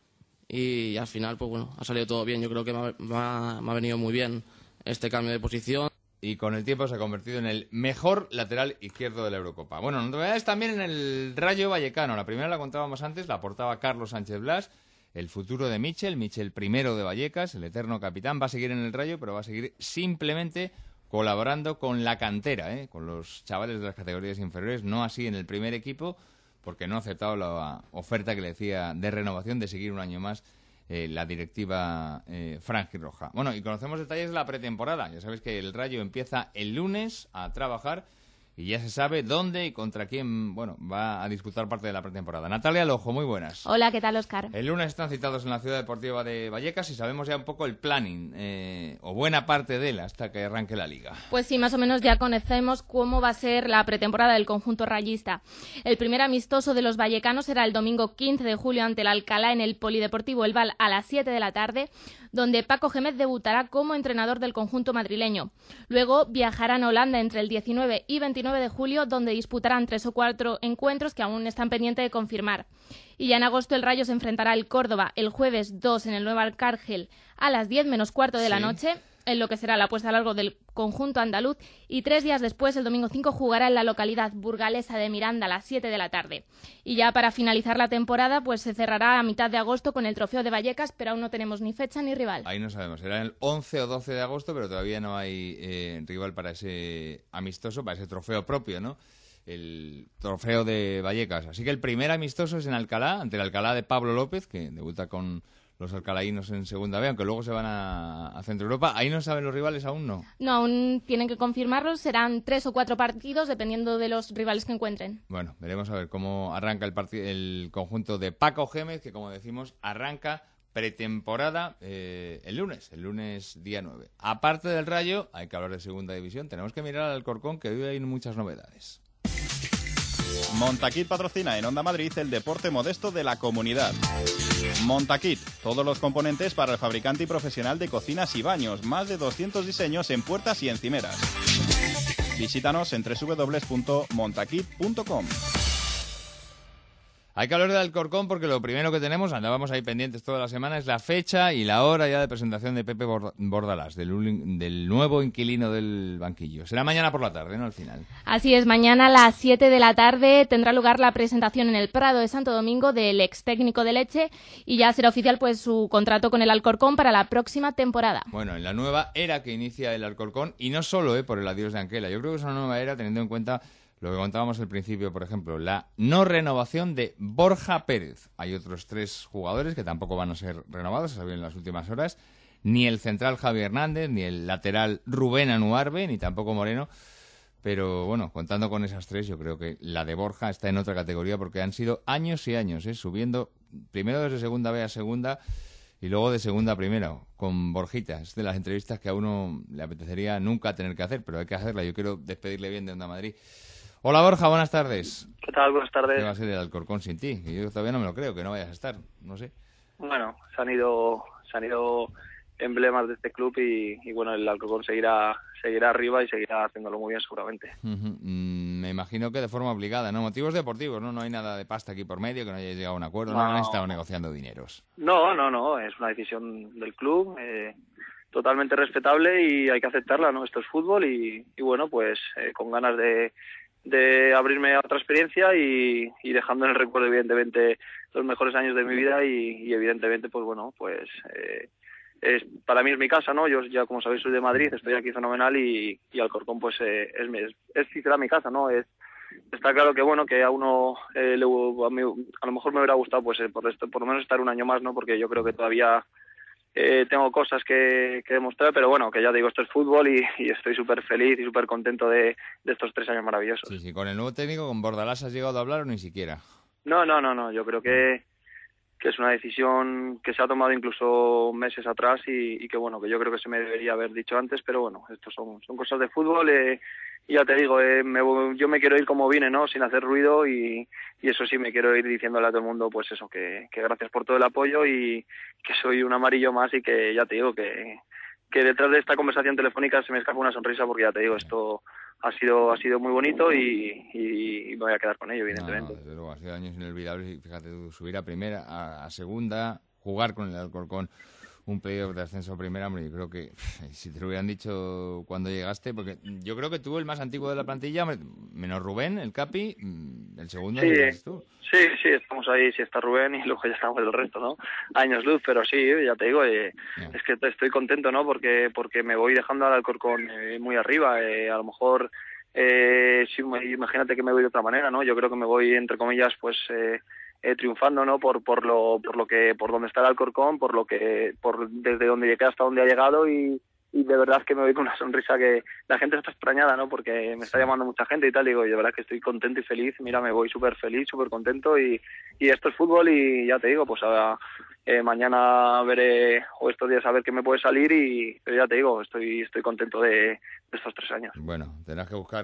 y al final, pues bueno, ha salido todo bien. Yo creo que me ha, me ha, me ha venido muy bien este cambio de posición. Y con el tiempo se ha convertido en el mejor lateral izquierdo de la Eurocopa. Bueno, novedades también en el Rayo Vallecano. La primera la contábamos antes, la aportaba Carlos Sánchez Blas, el futuro de Michel, Michel primero de Vallecas, el eterno capitán. Va a seguir en el Rayo, pero va a seguir simplemente colaborando con la cantera, ¿eh? Con los chavales de las categorías inferiores, no así en el primer equipo, porque no ha aceptado la oferta que le decía de renovación de seguir un año más Eh, la directiva eh, franjirroja. Bueno, y conocemos detalles de la pretemporada. Ya sabéis que el Rayo empieza el lunes a trabajar y ya se sabe dónde y contra quién, bueno, va a disputar parte de la pretemporada. Natalia Lojo, muy buenas. Hola, ¿qué tal, Óscar? El lunes están citados en la Ciudad Deportiva de Vallecas y sabemos ya un poco el planning, eh, o buena parte de él, hasta que arranque la Liga. Pues sí, más o menos ya conocemos cómo va a ser la pretemporada del conjunto rayista. El primer amistoso de los vallecanos será el domingo quince de julio ante el Alcalá en el Polideportivo El Val a las siete de la tarde, donde Paco Gémez debutará como entrenador del conjunto madrileño. Luego viajarán a Holanda entre el diecinueve y veintinueve de julio, donde disputarán tres o cuatro encuentros que aún están pendientes de confirmar. Y ya en agosto el Rayo se enfrentará al Córdoba el jueves dos en el Nuevo Arcángel a las diez menos cuarto de sí. la noche, en lo que será la puesta a largo del conjunto andaluz, y tres días después, el domingo cinco, jugará en la localidad burgalesa de Miranda a las siete de la tarde. Y ya para finalizar la temporada, pues se cerrará a mitad de agosto con el Trofeo de Vallecas, pero aún no tenemos ni fecha ni rival. Ahí no sabemos, será el once o doce de agosto, pero todavía no hay eh, rival para ese amistoso, para ese trofeo propio, ¿no? El Trofeo de Vallecas. Así que el primer amistoso es en Alcalá, ante el Alcalá de Pablo López, que debuta con los alcalaínos en segunda B, aunque luego se van a, a Centro Europa. ¿Ahí no saben los rivales aún, no? No, aún tienen que confirmarlos. Serán tres o cuatro partidos, dependiendo de los rivales que encuentren. Bueno, veremos a ver cómo arranca el, partido, el conjunto de Paco Gémez, que como decimos, arranca pretemporada eh, el lunes, el lunes día nueve. Aparte del Rayo, hay que hablar de segunda división. Tenemos que mirar al Alcorcón, que hoy hay muchas novedades. Montaquit patrocina en Onda Madrid el deporte modesto de la comunidad. Montaquit, todos los componentes para el fabricante y profesional de cocinas y baños, más de doscientos diseños en puertas y encimeras. Visítanos en doble u doble u doble u punto montaquit punto com. Hay que hablar de Alcorcón porque lo primero que tenemos, andábamos ahí pendientes toda la semana, es la fecha y la hora ya de presentación de Pepe Bordalás, del, del nuevo inquilino del banquillo. Será mañana por la tarde, ¿no? Al final. Así es, mañana a las siete de la tarde tendrá lugar la presentación en el Prado de Santo Domingo del ex técnico de Leche y ya será oficial pues su contrato con el Alcorcón para la próxima temporada. Bueno, en la nueva era que inicia el Alcorcón, y no solo eh, por el adiós de Anquela, yo creo que es una nueva era teniendo en cuenta lo que contábamos al principio, por ejemplo, la no renovación de Borja Pérez. Hay otros tres jugadores que tampoco van a ser renovados, se sabido en las últimas horas. Ni el central Javi Hernández, ni el lateral Rubén Anuarbe, ni tampoco Moreno. Pero bueno, contando con esas tres, yo creo que la de Borja está en otra categoría porque han sido años y años, ¿eh? Subiendo primero desde segunda B a segunda y luego de segunda a primera, con Borjita. Es de las entrevistas que a uno le apetecería nunca tener que hacer, pero hay que hacerla. Yo quiero despedirle bien de Onda Madrid. Hola Borja, buenas tardes. ¿Qué tal? Buenas tardes. ¿Qué va a ser el Alcorcón sin ti? Yo todavía no me lo creo, que no vayas a estar, no sé. Bueno, se han ido, se han ido emblemas de este club y, y bueno, el Alcorcón seguirá, seguirá arriba y seguirá haciéndolo muy bien seguramente. Uh-huh. Mm, me imagino que de forma obligada, ¿no? Motivos deportivos, ¿no? No hay nada de pasta aquí por medio, que no hayáis llegado a un acuerdo, no, no han estado negociando dineros. No, no, no, es una decisión del club, eh, totalmente respetable y hay que aceptarla, ¿no? Esto es fútbol y, y bueno, pues eh, con ganas de de abrirme a otra experiencia y, y dejando en el recuerdo evidentemente los mejores años de mi vida y, y evidentemente pues bueno pues eh, es, para mí es mi casa, ¿no? Yo ya como sabéis soy de Madrid, estoy aquí fenomenal y, y Alcorcón pues eh, es, es, es sí será mi casa, ¿no? Es, está claro que bueno que a uno eh, le, a, mí, a lo mejor me hubiera gustado pues eh, por esto, por lo menos estar un año más, ¿no? Porque yo creo que todavía Eh, tengo cosas que, que demostrar, pero bueno, que ya digo, esto es fútbol y, y estoy súper feliz y súper contento de, de estos tres años maravillosos. Sí, sí, con el nuevo técnico, con Bordalás, ¿has llegado a hablar o ni siquiera? No, no, no, no, yo creo que, que es una decisión que se ha tomado incluso meses atrás y, y que bueno, que yo creo que se me debería haber dicho antes, pero bueno, esto son, son cosas de fútbol eh, y ya te digo, eh, me, yo me quiero ir como vine, ¿no? Sin hacer ruido y, y eso sí, me quiero ir diciéndole a todo el mundo, pues eso, que, que gracias por todo el apoyo y que soy un amarillo más y que ya te digo que, que detrás de esta conversación telefónica se me escapa una sonrisa porque ya te digo, esto ha sido ha sido muy bonito y, y, y me voy a quedar con ello, evidentemente. No, desde luego, ha sido años inolvidables y fíjate, subir a primera, a, a segunda, jugar con el Alcorcón un playoff de ascenso a primera, hombre, yo creo que si te lo hubieran dicho cuando llegaste, porque yo creo que tú el más antiguo de la plantilla, hombre, menos Rubén, el Capi, el segundo sí, eres tú. Sí, sí, estamos ahí, sí está Rubén y luego ya estamos el resto, ¿no? Años luz, pero sí, ya te digo, eh, yeah. es que estoy contento, ¿no? Porque porque me voy dejando al Alcorcón eh, muy arriba, eh, a lo mejor, eh, sí, imagínate que me voy de otra manera, ¿no? Yo creo que me voy, entre comillas, pues... Eh, Eh, triunfando, ¿no? Por por lo por lo que por donde está el Alcorcón, por lo que por desde donde llegué hasta donde ha llegado y, y de verdad que me voy con una sonrisa que la gente está extrañada, ¿no? Porque me está llamando mucha gente y tal, y digo, y de verdad que estoy contento y feliz, mira, me voy súper feliz, súper contento y, y esto es fútbol y ya te digo, pues ahora, eh, mañana veré o estos días a ver qué me puede salir y pero ya te digo, estoy estoy contento de, de estos tres años. Bueno, tendrás que buscar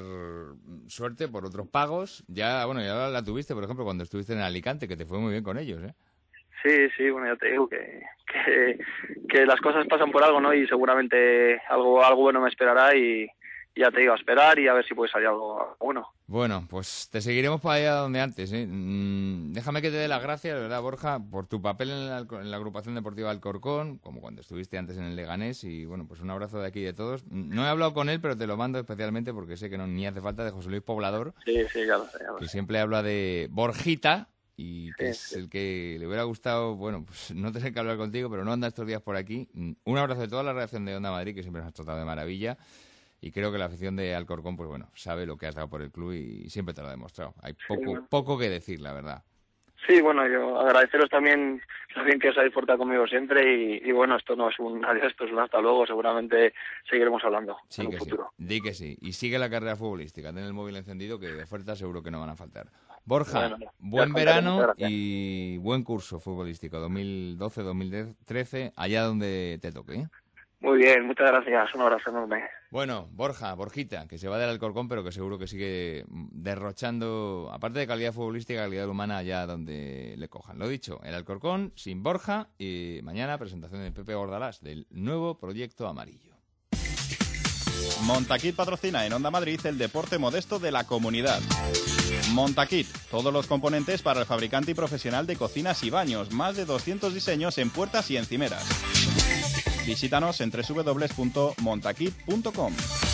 suerte por otros pagos, ya, bueno, ya la tuviste, por ejemplo, cuando estuviste en Alicante, que te fue muy bien con ellos, ¿eh? Sí, sí, bueno, ya te digo que, que, que las cosas pasan por algo, ¿no? Y seguramente algo algo bueno me esperará y, y ya te digo, a esperar y a ver si puede salir algo bueno. Bueno, pues te seguiremos para allá donde antes, ¿eh? Mm, déjame que te dé las gracias, de verdad, Borja, por tu papel en la, en la agrupación deportiva Alcorcón, como cuando estuviste antes en el Leganés, y bueno, pues un abrazo de aquí de todos. No he hablado con él, pero te lo mando especialmente porque sé que no ni hace falta, de José Luis Poblador. Sí, sí, ya lo sé, ya lo sé. Que siempre habla de Borjita, y que sí, es sí. el que le hubiera gustado, bueno, pues no tener que hablar contigo, pero no anda estos días por aquí. Un abrazo de toda la redacción de Onda Madrid, que siempre nos has tratado de maravilla, y creo que la afición de Alcorcón, pues bueno, sabe lo que has dado por el club y siempre te lo ha demostrado. Hay poco, sí, bueno. poco que decir, la verdad. Sí, bueno, yo agradeceros también lo bien que os habéis portado conmigo siempre y, y bueno, esto no es un adiós, esto es un hasta luego, seguramente seguiremos hablando sí en que un futuro. Sí. Di que sí, y sigue la carrera futbolística, ten el móvil encendido que de ofertas seguro que no van a faltar. Borja, bueno, buen verano y buen curso futbolístico, dos mil doce dos mil trece, allá donde te toque, ¿eh? Muy bien, muchas gracias. Un abrazo enorme. Bueno, Borja, Borjita, que se va del Alcorcón, pero que seguro que sigue derrochando, aparte de calidad futbolística, calidad humana allá donde le cojan. Lo dicho, el Alcorcón sin Borja y mañana presentación de Pepe Bordalás del nuevo proyecto amarillo. Montaquit patrocina en Onda Madrid el deporte modesto de la comunidad. Montaquit, todos los componentes para el fabricante y profesional de cocinas y baños, más de doscientos diseños en puertas y encimeras. Visítanos en doble u doble u doble u punto montaquit punto com.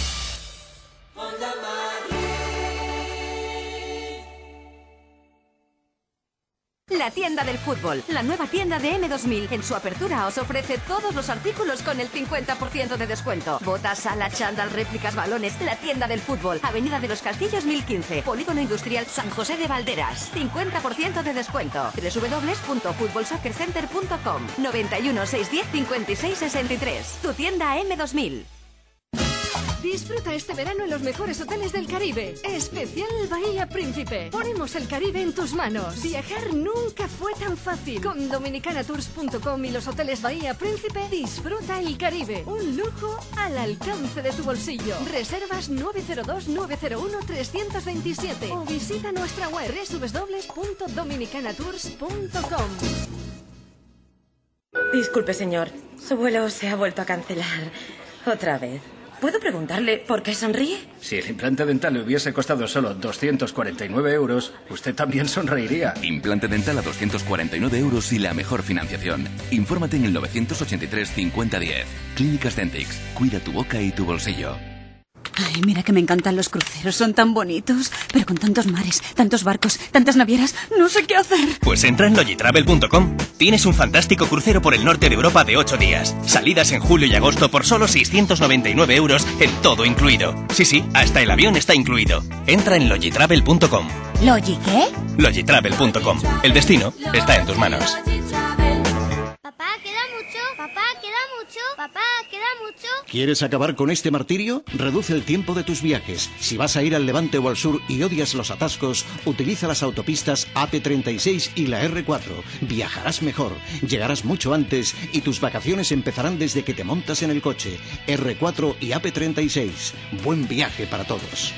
La tienda del fútbol, la nueva tienda de eme dos mil. En su apertura os ofrece todos los artículos con el cincuenta por ciento de descuento. Botas, sala, chándal, réplicas, balones. La tienda del fútbol, Avenida de los Castillos mil quince, Polígono Industrial San José de Valderas. cincuenta por ciento de descuento. doble u doble u doble u punto fútbol soccer center punto com. noventa y uno, seiscientos diez, cincuenta y seis sesenta y tres. Tu tienda eme dos mil. Disfruta este verano en los mejores hoteles del Caribe. Especial Bahía Príncipe. Ponemos el Caribe en tus manos. Viajar nunca fue tan fácil. Con dominicana tours punto com y los hoteles Bahía Príncipe, disfruta el Caribe. Un lujo al alcance de tu bolsillo. Reservas nueve cero dos, nueve cero uno, tres dos siete o visita nuestra web doble u doble u doble u punto dominicana tours punto com. Disculpe, señor. Su vuelo se ha vuelto a cancelar. Otra vez. ¿Puedo preguntarle por qué sonríe? Si el implante dental le hubiese costado solo doscientos cuarenta y nueve euros, usted también sonreiría. Implante dental a doscientos cuarenta y nueve euros y la mejor financiación. Infórmate en el novecientos ochenta y tres, cincuenta, diez. Clínicas Dentix. Cuida tu boca y tu bolsillo. Ay, mira que me encantan los cruceros, son tan bonitos. Pero con tantos mares, tantos barcos, tantas navieras, no sé qué hacer. Pues entra en logitravel punto com. Tienes un fantástico crucero por el norte de Europa de ocho días. Salidas en julio y agosto por solo seiscientos noventa y nueve euros en todo incluido. Sí, sí, hasta el avión está incluido. Entra en logitravel punto com. ¿Logi qué? logitravel punto com. El destino está en tus manos. Papá, queda mucho. Papá, queda mucho. Papá, queda mucho. ¿Quieres acabar con este martirio? Reduce el tiempo de tus viajes. Si vas a ir al levante o al sur y odias los atascos, utiliza las autopistas A P treinta y seis y la erre cuatro. Viajarás mejor, llegarás mucho antes y tus vacaciones empezarán desde que te montas en el coche. erre cuatro y A P treinta y seis. Buen viaje para todos.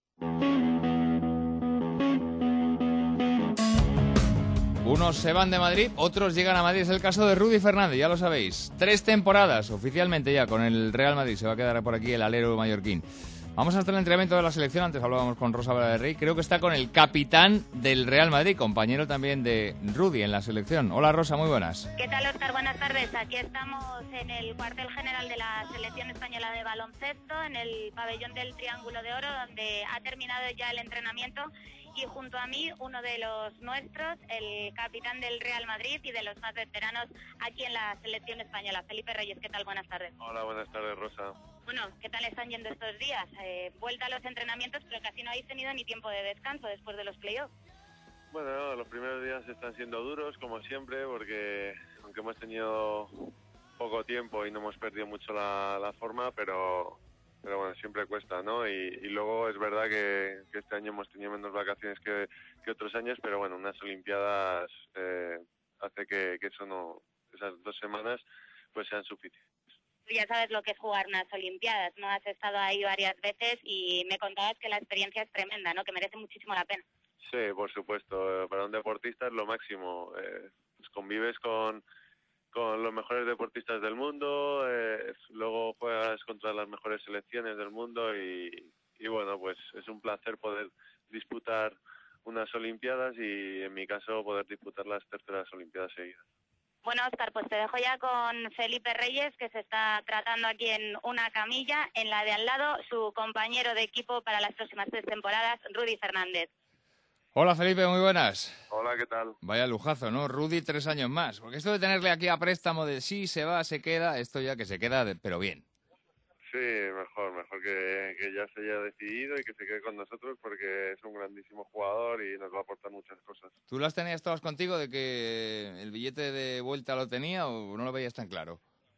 Unos se van de Madrid, otros llegan a Madrid. Es el caso de Rudy Fernández, ya lo sabéis. Tres temporadas oficialmente ya con el Real Madrid. Se va a quedar por aquí el alero mallorquín. Vamos hasta el entrenamiento de la selección. Antes hablábamos con Rosa Vara del Rey. Creo que está con el capitán del Real Madrid, compañero también de Rudy en la selección. Hola Rosa, muy buenas. ¿Qué tal, Óscar? Buenas tardes. Aquí estamos en el cuartel general de la selección española de baloncesto, en el pabellón del Triángulo de Oro, donde ha terminado ya el entrenamiento. Y junto a mí, uno de los nuestros, el capitán del Real Madrid y de los más veteranos aquí en la selección española, Felipe Reyes. ¿Qué tal? Buenas tardes. Hola, buenas tardes, Rosa. Bueno, ¿qué tal están yendo estos días? Eh, vuelta a los entrenamientos, pero casi no habéis tenido ni tiempo de descanso después de los playoffs. Bueno, los primeros días están siendo duros, como siempre, porque aunque hemos tenido poco tiempo y no hemos perdido mucho la, la forma, pero... Pero bueno, siempre cuesta, ¿no? Y, y luego es verdad que, que este año hemos tenido menos vacaciones que, que otros años, pero bueno, unas Olimpiadas eh, hace que, que eso no, esas dos semanas pues sean suficientes. Tú ya sabes lo que es jugar unas Olimpiadas, ¿no? Has estado ahí varias veces y me contabas que la experiencia es tremenda, ¿no? Que merece muchísimo la pena. Sí, por supuesto. Para un deportista es lo máximo. Eh, pues convives con... con los mejores deportistas del mundo, eh, luego juegas contra las mejores selecciones del mundo y, y bueno, pues es un placer poder disputar unas Olimpiadas y en mi caso poder disputar las terceras Olimpiadas seguidas. Bueno, Óscar, pues te dejo ya con Felipe Reyes, que se está tratando aquí en una camilla, en la de al lado, su compañero de equipo para las próximas tres temporadas, Rudy Fernández. Hola Felipe, muy buenas. Hola, ¿qué tal? Vaya lujazo, ¿no? Rudy tres años más. Porque esto de tenerle aquí a préstamo de sí, se va, se queda, esto ya que se queda, de, pero bien. Sí, mejor, mejor que, que ya se haya decidido y que se quede con nosotros porque es un grandísimo jugador y nos va a aportar muchas cosas. ¿Tú las tenías todas contigo de que el billete de vuelta lo tenía o no lo veías tan claro?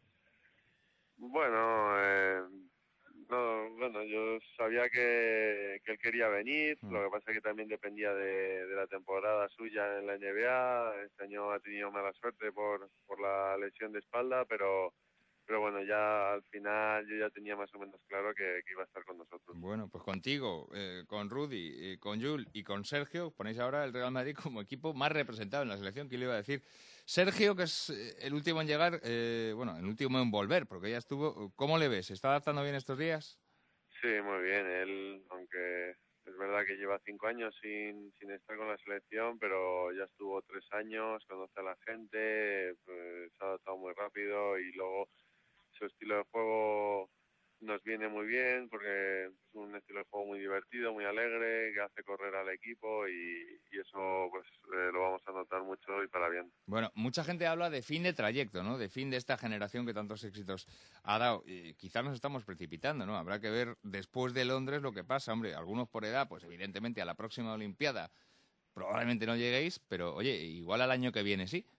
Bueno, eh... No, bueno, yo sabía que, que él quería venir, mm. Lo que pasa es que también dependía de, de la temporada suya en la N B A. Este año ha tenido mala suerte por, por la lesión de espalda, pero pero bueno, ya al final yo ya tenía más o menos claro que, que iba a estar con nosotros. Bueno, pues contigo, eh, con Rudy, eh, con Jules y con Sergio, ponéis ahora el Real Madrid como equipo más representado en la selección. ¿Quién le iba a decir? Sergio, que es el último en llegar, eh, bueno, el último en volver, porque ya estuvo. ¿Cómo le ves? ¿Se está adaptando bien estos días? Sí, muy bien. Él, aunque es verdad que lleva cinco años sin, sin estar con la selección, pero ya estuvo tres años, conoce a la gente, pues, se ha adaptado muy rápido y luego su estilo de juego nos viene muy bien porque es un estilo de juego muy divertido, muy alegre, que hace correr al equipo y, y eso pues eh, lo vamos a notar mucho y para bien. Bueno, mucha gente habla de fin de trayecto, ¿no? De fin de esta generación que tantos éxitos ha dado. Y quizás nos estamos precipitando, ¿no? Habrá que ver después de Londres lo que pasa. Hombre, algunos por edad, pues evidentemente a la próxima Olimpiada probablemente no lleguéis, pero oye, igual al año que viene sí.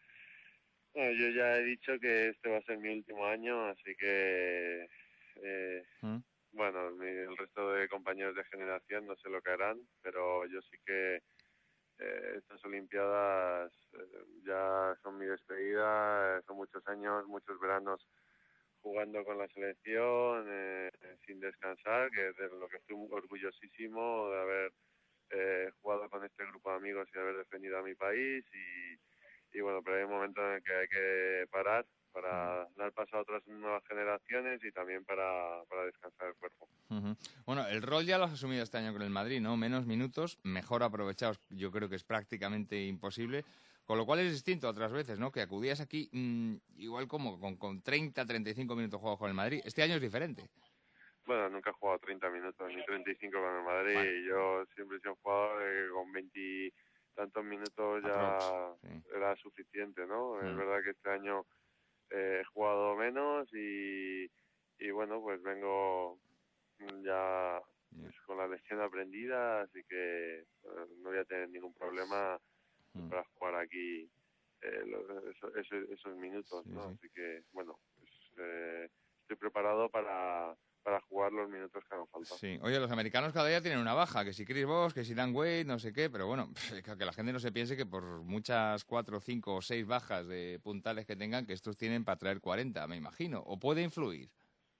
Bueno, yo ya he dicho que este va a ser mi último año, así que eh, ¿Mm? bueno, mi, el resto de compañeros de generación no sé lo que harán, pero yo sí que eh, estas Olimpiadas eh, ya son mi despedida, eh, son muchos años, muchos veranos jugando con la selección, eh, sin descansar, que es de lo que estoy orgullosísimo de haber eh, jugado con este grupo de amigos y haber defendido a mi país y Y bueno, pero hay un momento en el que hay que parar para dar paso a otras nuevas generaciones y también para, para descansar el cuerpo. Uh-huh. Bueno, el rol ya lo has asumido este año con el Madrid, ¿no? Menos minutos, mejor aprovechados, yo creo que es prácticamente imposible, con lo cual es distinto a otras veces, ¿no? Que acudías aquí mmm, igual como con, con treinta, treinta y cinco minutos jugados con el Madrid. Este año es diferente. Bueno, nunca he jugado treinta minutos ni treinta y cinco con el Madrid. Vale. Yo siempre he sido un jugador eh, con veinte tantos minutos ya Aprox, sí. era suficiente, ¿no? Mm. Es verdad que este año eh, he jugado menos y, y bueno, pues vengo ya pues, con la lección aprendida, así que eh, no voy a tener ningún problema mm. para jugar aquí eh, los, esos, esos, esos minutos, sí, ¿no? Sí. Así que, bueno, pues eh, estoy preparado para... para jugar los minutos que hagan falta. Sí. Oye, los americanos cada día tienen una baja, que si Chris Bosh, que si Dan Wade, no sé qué, pero bueno, que la gente no se piense que por muchas cuatro, cinco o seis bajas de puntales que tengan, que estos tienen para traer cuarenta, me imagino, o puede influir.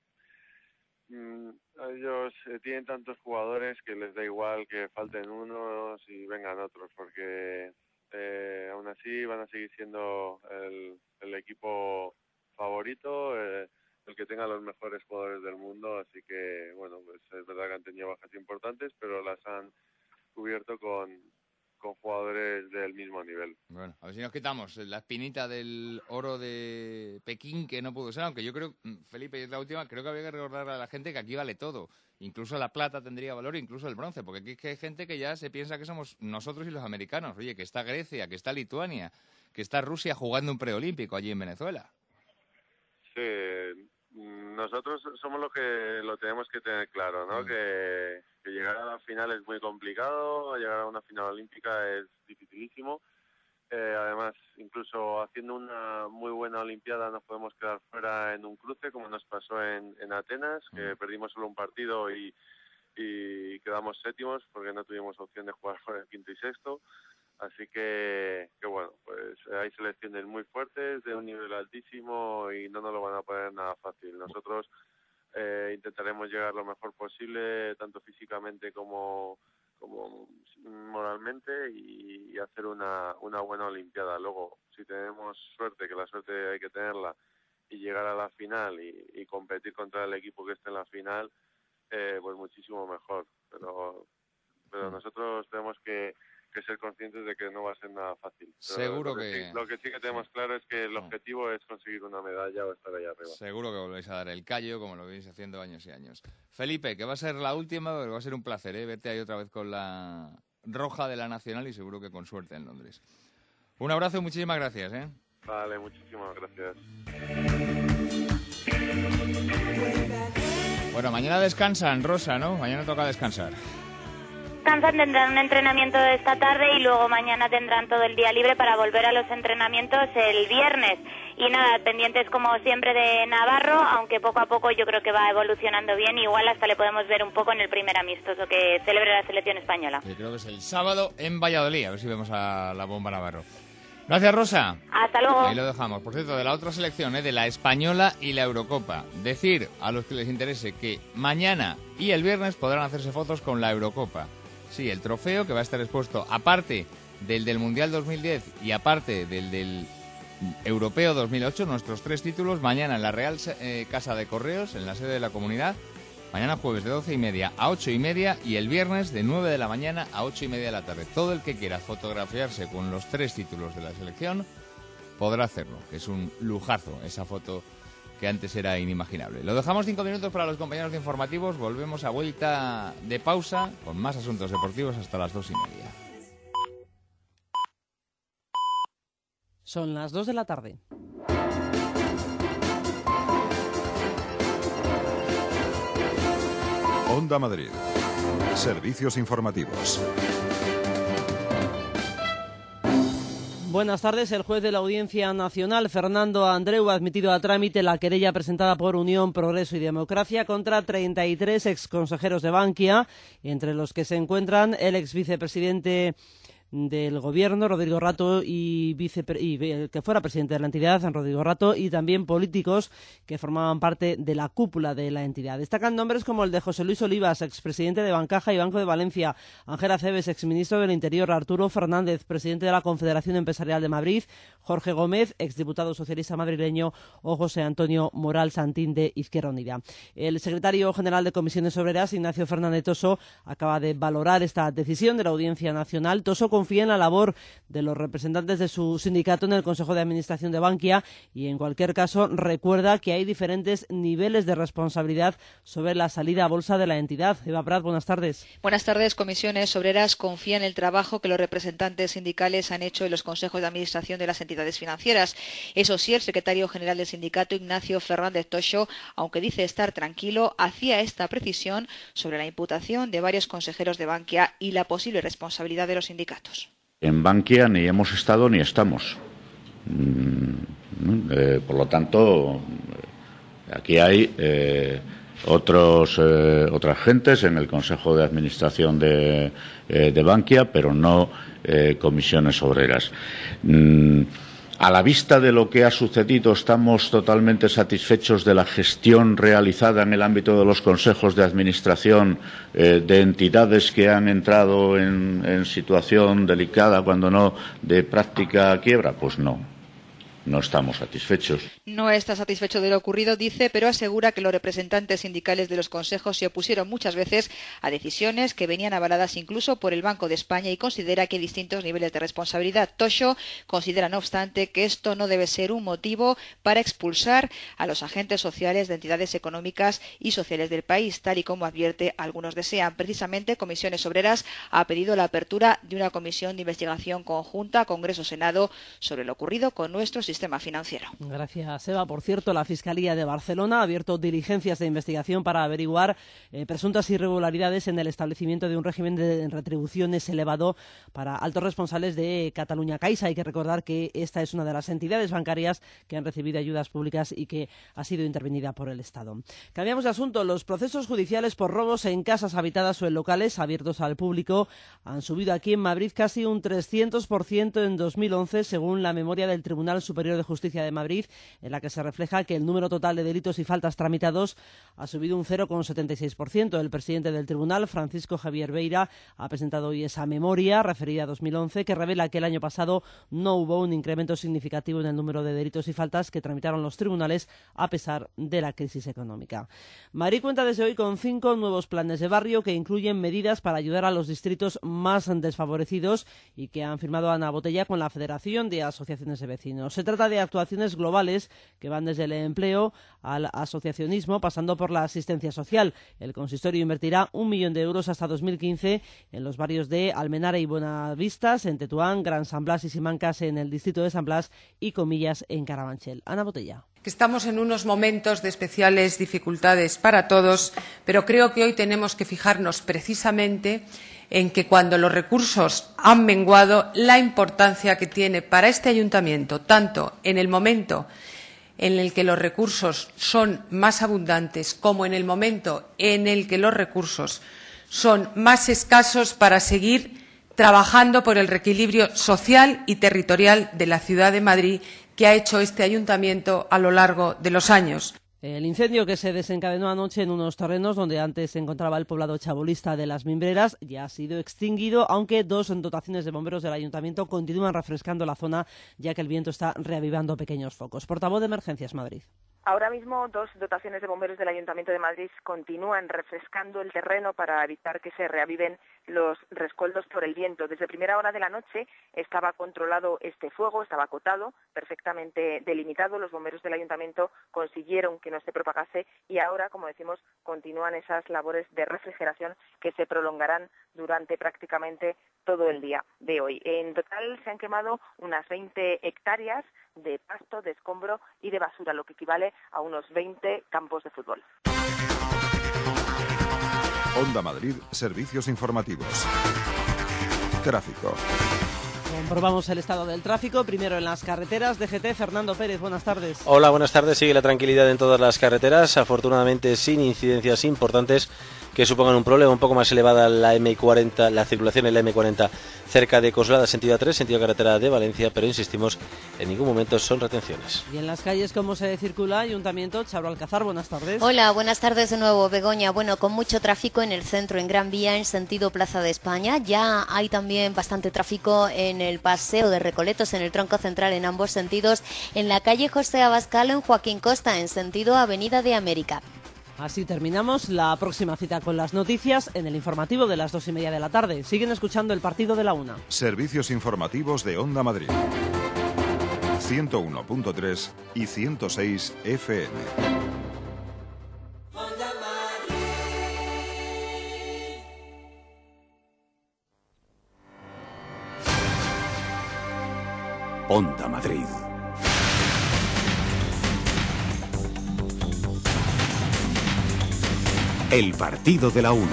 Mm, ellos eh, tienen tantos jugadores que les da igual que falten unos y vengan otros, porque eh, aún así van a seguir siendo el, el equipo favorito, eh, el que tenga los mejores jugadores del mundo, así que, bueno, pues es verdad que han tenido bajas importantes, pero las han cubierto con, con jugadores del mismo nivel. Bueno, a ver si nos quitamos la espinita del oro de Pekín, que no pudo ser, aunque yo creo, Felipe, y es la última, creo que había que recordar a la gente que aquí vale todo. Incluso la plata tendría valor, incluso el bronce, porque aquí es que hay gente que ya se piensa que somos nosotros y los americanos. Oye, que está Grecia, que está Lituania, que está Rusia jugando un preolímpico allí en Venezuela. Sí, nosotros somos los que lo tenemos que tener claro, ¿no? Mm. Que, que llegar a la final es muy complicado, llegar a una final olímpica es dificilísimo. Eh, además, incluso haciendo una muy buena olimpiada nos podemos quedar fuera en un cruce, como nos pasó en, en Atenas, mm. que perdimos solo un partido y, y quedamos séptimos porque no tuvimos opción de jugar por el quinto y sexto. Así que, que bueno, pues hay selecciones muy fuertes, de un nivel altísimo y no nos lo van a poner nada fácil. Nosotros eh, intentaremos llegar lo mejor posible, tanto físicamente como, como moralmente, y, y hacer una, una buena olimpiada. Luego, si tenemos suerte, que la suerte hay que tenerla, y llegar a la final y, y competir contra el equipo que esté en la final, eh, pues muchísimo mejor. Pero, pero nosotros tenemos que... que ser conscientes de que no va a ser nada fácil. Pero Seguro lo que, que... Sí, lo que sí que tenemos claro es que el objetivo es conseguir una medalla o estar allá arriba. Seguro que volvéis a dar el callo, como lo venís haciendo años y años. Felipe, que va a ser la última, va a ser un placer, ¿eh? Verte ahí otra vez con la roja de la Nacional y seguro que con suerte en Londres. Un abrazo y muchísimas gracias, ¿eh? Vale, muchísimas gracias. Bueno, mañana descansan, Rosa, ¿no? Mañana toca descansar. Descansan, tendrán un entrenamiento esta tarde y luego mañana tendrán todo el día libre para volver a los entrenamientos el viernes. Y nada, pendientes como siempre de Navarro, aunque poco a poco yo creo que va evolucionando bien. Igual hasta le podemos ver un poco en el primer amistoso que celebre la selección española. Yo creo que es el sábado en Valladolid, a ver si vemos a la bomba Navarro. Gracias, Rosa. Hasta luego. Ahí lo dejamos. Por cierto, de la otra selección, ¿eh? de la española y la Eurocopa. Decir a los que les interese que mañana y el viernes podrán hacerse fotos con la Eurocopa. Sí, el trofeo que va a estar expuesto, aparte del del Mundial dos mil diez y aparte del del Europeo dos mil ocho, nuestros tres títulos, mañana en la Real eh, Casa de Correos, en la sede de la Comunidad. Mañana jueves de doce y media a ocho y media y el viernes de nueve de la mañana a ocho y media de la tarde. Todo el que quiera fotografiarse con los tres títulos de la selección podrá hacerlo, que es un lujazo esa foto que antes era inimaginable. Lo dejamos cinco minutos para los compañeros de informativos. Volvemos a vuelta de pausa con más asuntos deportivos hasta las dos y media. Son las dos de la tarde. Onda Madrid. Servicios informativos. Buenas tardes. El juez de la Audiencia Nacional, Fernando Andreu, ha admitido a trámite la querella presentada por Unión, Progreso y Democracia contra treinta y tres exconsejeros de Bankia, entre los que se encuentran el exvicepresidente del Gobierno, Rodrigo Rato, y, vice, y el que fuera presidente de la entidad, Rodrigo Rato, y también políticos que formaban parte de la cúpula de la entidad. Destacan nombres como el de José Luis Olivas, expresidente de Bancaja y Banco de Valencia, Ángel Aceves, exministro del Interior, Arturo Fernández, presidente de la Confederación Empresarial de Madrid, Jorge Gómez, exdiputado socialista madrileño, o José Antonio Moral Santín, de Izquierda Unida. El secretario general de Comisiones Obreras, Ignacio Fernández Toso, acaba de valorar esta decisión de la Audiencia Nacional. Toso confía en la labor de los representantes de su sindicato en el Consejo de Administración de Bankia y, en cualquier caso, recuerda que hay diferentes niveles de responsabilidad sobre la salida a bolsa de la entidad. Eva Prat, buenas tardes. Buenas tardes. Comisiones Obreras confía en el trabajo que los representantes sindicales han hecho en los consejos de administración de las entidades financieras. Eso sí, el secretario general del sindicato, Ignacio Fernández Toso, aunque dice estar tranquilo, hacía esta precisión sobre la imputación de varios consejeros de Bankia y la posible responsabilidad de los sindicatos. En Bankia ni hemos estado ni estamos. Eh, por lo tanto, aquí hay eh, otros, eh, otras gentes en el Consejo de Administración de, eh, de Bankia, pero no eh, comisiones obreras. Mm, A la vista de lo que ha sucedido, ¿estamos totalmente satisfechos de la gestión realizada en el ámbito de los consejos de administración eh, de entidades que han entrado en, en situación delicada, cuando no de práctica quiebra? Pues no. No estamos satisfechos. No está satisfecho de lo ocurrido, dice, pero asegura que los representantes sindicales de los consejos se opusieron muchas veces a decisiones que venían avaladas incluso por el Banco de España y considera que hay distintos niveles de responsabilidad. Toso considera, no obstante, que esto no debe ser un motivo para expulsar a los agentes sociales de entidades económicas y sociales del país, tal y como advierte algunos desean. Precisamente, Comisiones Obreras ha pedido la apertura de una comisión de investigación conjunta Congreso-Senado sobre lo ocurrido con nuestro sistema sistema financiero. Gracias, Eva. Por cierto, la Fiscalía de Barcelona ha abierto diligencias de investigación para averiguar eh, presuntas irregularidades en el establecimiento de un régimen de retribuciones elevado para altos responsables de Catalunya Caixa. Hay que recordar que esta es una de las entidades bancarias que han recibido ayudas públicas y que ha sido intervenida por el Estado. Cambiamos de asunto. Los procesos judiciales por robos en casas habitadas o en locales abiertos al público han subido aquí en Madrid casi un trescientos por ciento en dos mil once, según la memoria del Tribunal Superior de Justicia de Madrid, en la que se refleja que el número total de delitos y faltas tramitados ha subido un cero coma setenta y seis por ciento. El presidente del tribunal, Francisco Javier Beira, ha presentado hoy esa memoria referida a dos mil once que revela que el año pasado no hubo un incremento significativo en el número de delitos y faltas que tramitaron los tribunales a pesar de la crisis económica. Madrid cuenta desde hoy con cinco nuevos planes de barrio que incluyen medidas para ayudar a los distritos más desfavorecidos y que han firmado Ana Botella con la Federación de Asociaciones de Vecinos. Se trata de actuaciones globales que van desde el empleo al asociacionismo, pasando por la asistencia social. El consistorio invertirá un millón de euros hasta dos mil quince en los barrios de Almenara y Buenavistas, en Tetuán, Gran San Blas y Simancas en el distrito de San Blas y Comillas en Carabanchel. Ana Botella. Estamos en unos momentos de especiales dificultades para todos, pero creo que hoy tenemos que fijarnos precisamente en que cuando los recursos han menguado, la importancia que tiene para este ayuntamiento, tanto en el momento en el que los recursos son más abundantes como en el momento en el que los recursos son más escasos, para seguir trabajando por el reequilibrio social y territorial de la ciudad de Madrid que ha hecho este ayuntamiento a lo largo de los años. El incendio que se desencadenó anoche en unos terrenos donde antes se encontraba el poblado chabolista de Las Mimbreras ya ha sido extinguido, aunque dos dotaciones de bomberos del ayuntamiento continúan refrescando la zona, ya que el viento está reavivando pequeños focos. Portavoz de Emergencias Madrid. Ahora mismo, dos dotaciones de bomberos del Ayuntamiento de Madrid continúan refrescando el terreno para evitar que se reaviven los rescoldos por el viento. Desde primera hora de la noche estaba controlado este fuego, estaba acotado, perfectamente delimitado. Los bomberos del Ayuntamiento consiguieron que no se propagase y ahora, como decimos, continúan esas labores de refrigeración que se prolongarán durante prácticamente todo el día de hoy. En total se han quemado unas veinte hectáreas de pasto, de escombro y de basura, lo que equivale a unos veinte campos de fútbol. Onda Madrid, servicios informativos. Tráfico. Comprobamos el estado del tráfico, primero en las carreteras. D G T, Fernando Pérez, buenas tardes. Hola, buenas tardes. Sigue la tranquilidad en todas las carreteras, afortunadamente sin incidencias importantes que supongan un problema. Un poco más elevada la eme cuarenta, la circulación en la eme cuarenta cerca de Coslada, sentido A tres, sentido carretera de Valencia, pero insistimos, en ningún momento son retenciones. Y en las calles, ¿cómo se circula? Ayuntamiento, Charo Alcázar, buenas tardes. Hola, buenas tardes de nuevo, Begoña. Bueno, con mucho tráfico en el centro, en Gran Vía, en sentido Plaza de España. Ya hay también bastante tráfico en el Paseo de Recoletos, en el tronco central, en ambos sentidos. En la calle José Abascal, en Joaquín Costa, en sentido Avenida de América. Así terminamos la próxima cita con las noticias en el informativo de las dos y media de la tarde. Siguen escuchando el partido de la una. Servicios informativos de Onda Madrid. ciento uno punto tres y ciento seis efe eme. Onda Madrid. El partido de la una.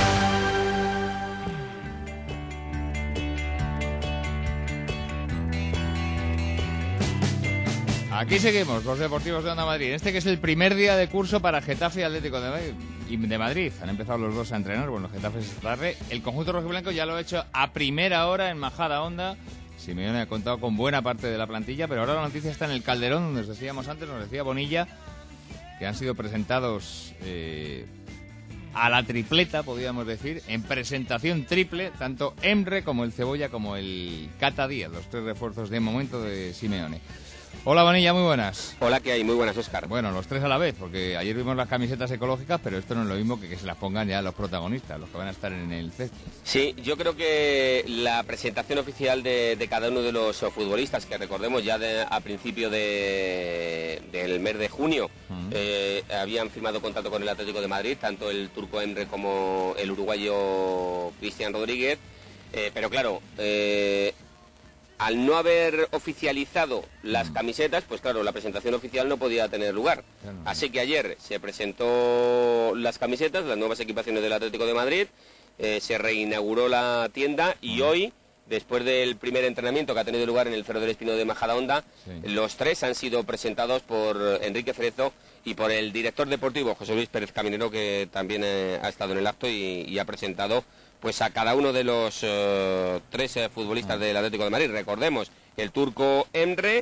Aquí seguimos, los deportivos de Onda Madrid. Este que es el primer día de curso para Getafe y Atlético de Madrid. Y de Madrid. Han empezado los dos a entrenar. Bueno, Getafe es esta tarde. El conjunto rojiblanco ya lo ha hecho a primera hora en Majada Honda. Simeone ha contado con buena parte de la plantilla, pero ahora la noticia está en el Calderón, donde os decíamos antes, nos decía Bonilla, que han sido presentados eh, a la tripleta, podríamos decir, en presentación triple, tanto Emre como el Cebolla como el Cata Díaz, los tres refuerzos de momento de Simeone. Hola Bonilla, muy buenas. Hola, ¿qué hay? Muy buenas, Óscar. Bueno, los tres a la vez, porque ayer vimos las camisetas ecológicas, pero esto no es lo mismo que que se las pongan ya los protagonistas, los que van a estar en el césped. Sí, yo creo que la presentación oficial de, de cada uno de los futbolistas, que recordemos ya de, a principio de, del mes de junio, uh-huh. eh, habían firmado contrato con el Atlético de Madrid, tanto el turco Emre como el uruguayo Cristian Rodríguez, eh, pero claro... Eh, Al no haber oficializado las camisetas, pues claro, la presentación oficial no podía tener lugar. Así que ayer se presentó las camisetas, las nuevas equipaciones del Atlético de Madrid, eh, se reinauguró la tienda y hoy, después del primer entrenamiento que ha tenido lugar en el Ferro del Espino de Majadahonda, sí. los tres han sido presentados por Enrique Cerezo y por el director deportivo, José Luis Pérez Caminero, que también eh, ha estado en el acto y, y ha presentado pues a cada uno de los uh, tres uh, futbolistas del Atlético de Madrid. Recordemos, el turco Emre,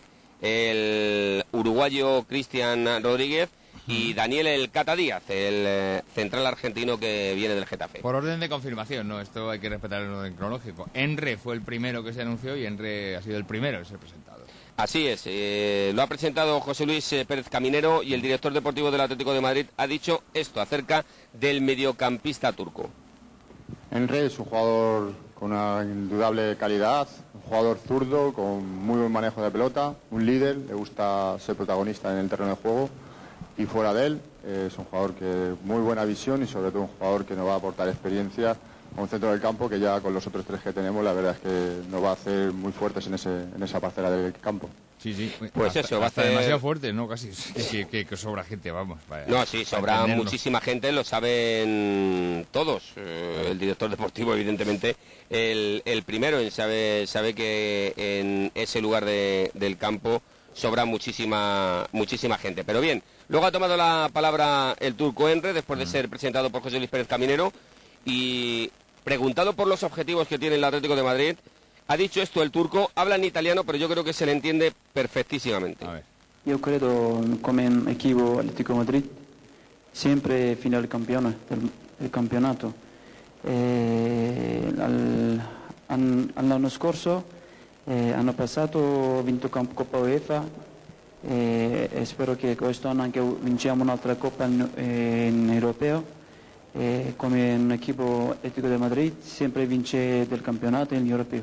el uruguayo Cristian Rodríguez y Daniel el Cata Díaz, el eh, central argentino que viene del Getafe. Por orden de confirmación, no, esto hay que respetar el orden cronológico. Emre fue el primero que se anunció y Emre ha sido el primero que se ha presentado. Así es, eh, lo ha presentado José Luis eh, Pérez Caminero y el director deportivo del Atlético de Madrid ha dicho esto acerca del mediocampista turco. Emre es un jugador con una indudable calidad, un jugador zurdo con muy buen manejo de pelota, un líder, le gusta ser protagonista en el terreno de juego y fuera de él eh, es un jugador que muy buena visión y sobre todo un jugador que nos va a aportar experiencia a un centro del campo que ya con los otros tres que tenemos la verdad es que nos va a hacer muy fuertes en, ese, en esa parcela del campo. Sí, sí, pues hasta, eso, va hasta a ser demasiado fuerte, ¿no? Casi, que, que, que sobra gente, vamos. Para, no, sí, sobra muchísima gente, lo saben todos. Eh, el director deportivo, evidentemente, el, el primero, él sabe, sabe que en ese lugar de, del campo sobra muchísima muchísima gente. Pero bien, luego ha tomado la palabra el turco Emre, después de ser presentado por José Luis Pérez Caminero, y preguntado por los objetivos que tiene el Atlético de Madrid, ha dicho esto el turco, habla en italiano, pero yo creo que se le entiende perfectísimamente. A ver. Io credo come equipo Atlético Madrid sempre fino al campione, del, del campionato. Eh, al, an, l'anno scorso eh, hanno passato, vinto Coppa UEFA eh, e spero che quest'anno anche vinciamo un'altra Coppa in, eh, in europeo. Eh, come un equipo Atlético de Madrid siempre vince del campeonato en el europeo.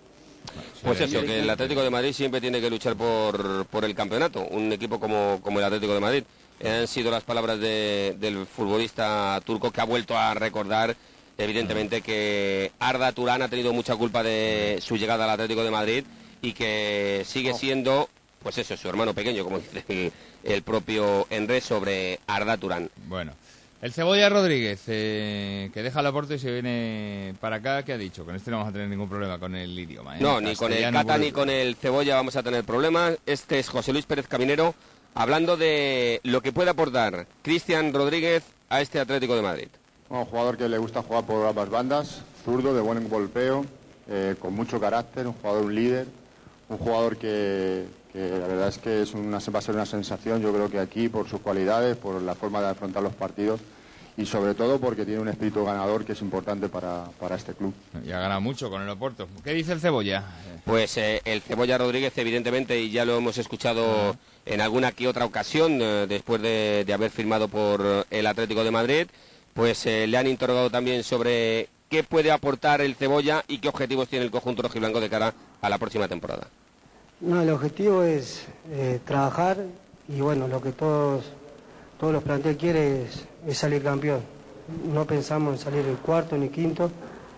Pues eso, que el Atlético de Madrid siempre tiene que luchar por, por el campeonato, un equipo como, como el Atlético de Madrid. Han sido las palabras de, del futbolista turco, que ha vuelto a recordar evidentemente que Arda Turán ha tenido mucha culpa de su llegada al Atlético de Madrid y que sigue siendo, pues eso, su hermano pequeño, como dice el, el propio Enré sobre Arda Turán. Bueno. El Cebolla Rodríguez, eh, que deja Laporte y se viene para acá, ¿qué ha dicho? Con este no vamos a tener ningún problema con el idioma. ¿eh? No, ni con el Cata ni con el Cebolla vamos a tener problemas. Este es José Luis Pérez Caminero, hablando de lo que puede aportar Cristian Rodríguez a este Atlético de Madrid. Un jugador que le gusta jugar por ambas bandas, zurdo, de buen golpeo, eh, con mucho carácter, un jugador, un líder, un jugador que, que la verdad es que es una, va a ser una sensación, yo creo que aquí, por sus cualidades, por la forma de afrontar los partidos, y sobre todo porque tiene un espíritu ganador que es importante para, para este club. Y ha ganado mucho con el Oporto. ¿Qué dice el Cebolla? Pues eh, el Cebolla Rodríguez, evidentemente, y ya lo hemos escuchado uh-huh. en alguna que otra ocasión, eh, después de, de haber firmado por el Atlético de Madrid, pues eh, le han interrogado también sobre qué puede aportar el Cebolla y qué objetivos tiene el conjunto rojiblanco de cara a la próxima temporada. No, el objetivo es eh, trabajar y bueno, lo que todos... Todos los planteles quieren es, es salir campeón. No pensamos en salir el cuarto ni quinto,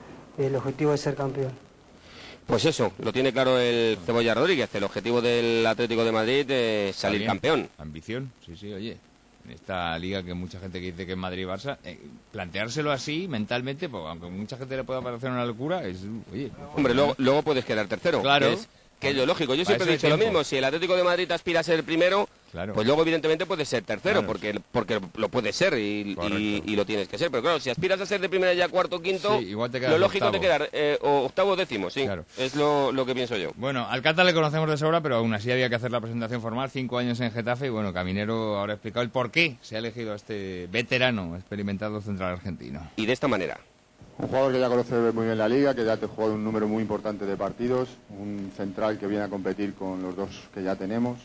el objetivo es ser campeón. Pues eso, lo tiene claro el Cebolla Rodríguez, el objetivo del Atlético de Madrid es salir campeón. Ambición, sí, sí, oye. En esta liga que mucha gente que dice que es Madrid-Barça, eh, planteárselo así mentalmente, pues, aunque mucha gente le pueda parecer una locura, es, oye... Hombre, luego, luego puedes quedar tercero. Claro. Que es, que es lo lógico. Yo siempre he dicho lo mismo, si el Atlético de Madrid aspira a ser primero... Claro. Pues luego evidentemente puede ser tercero, claro. porque porque lo puede ser y, y, y lo tienes que ser. Pero claro, si aspiras a ser de primera ya cuarto, quinto, sí, igual te lo lógico octavo. Te quedar eh, o octavo o décimo, sí. Claro. Es lo, lo que pienso yo. Bueno, al Cata le conocemos de sobra, pero aún así había que hacer la presentación formal. Cinco años en Getafe y bueno, Caminero ahora ha explicado el por qué se ha elegido a este veterano experimentado central argentino. Y de esta manera. Un jugador que ya conoce muy bien la liga, que ya te ha jugado un número muy importante de partidos, un central que viene a competir con los dos que ya tenemos.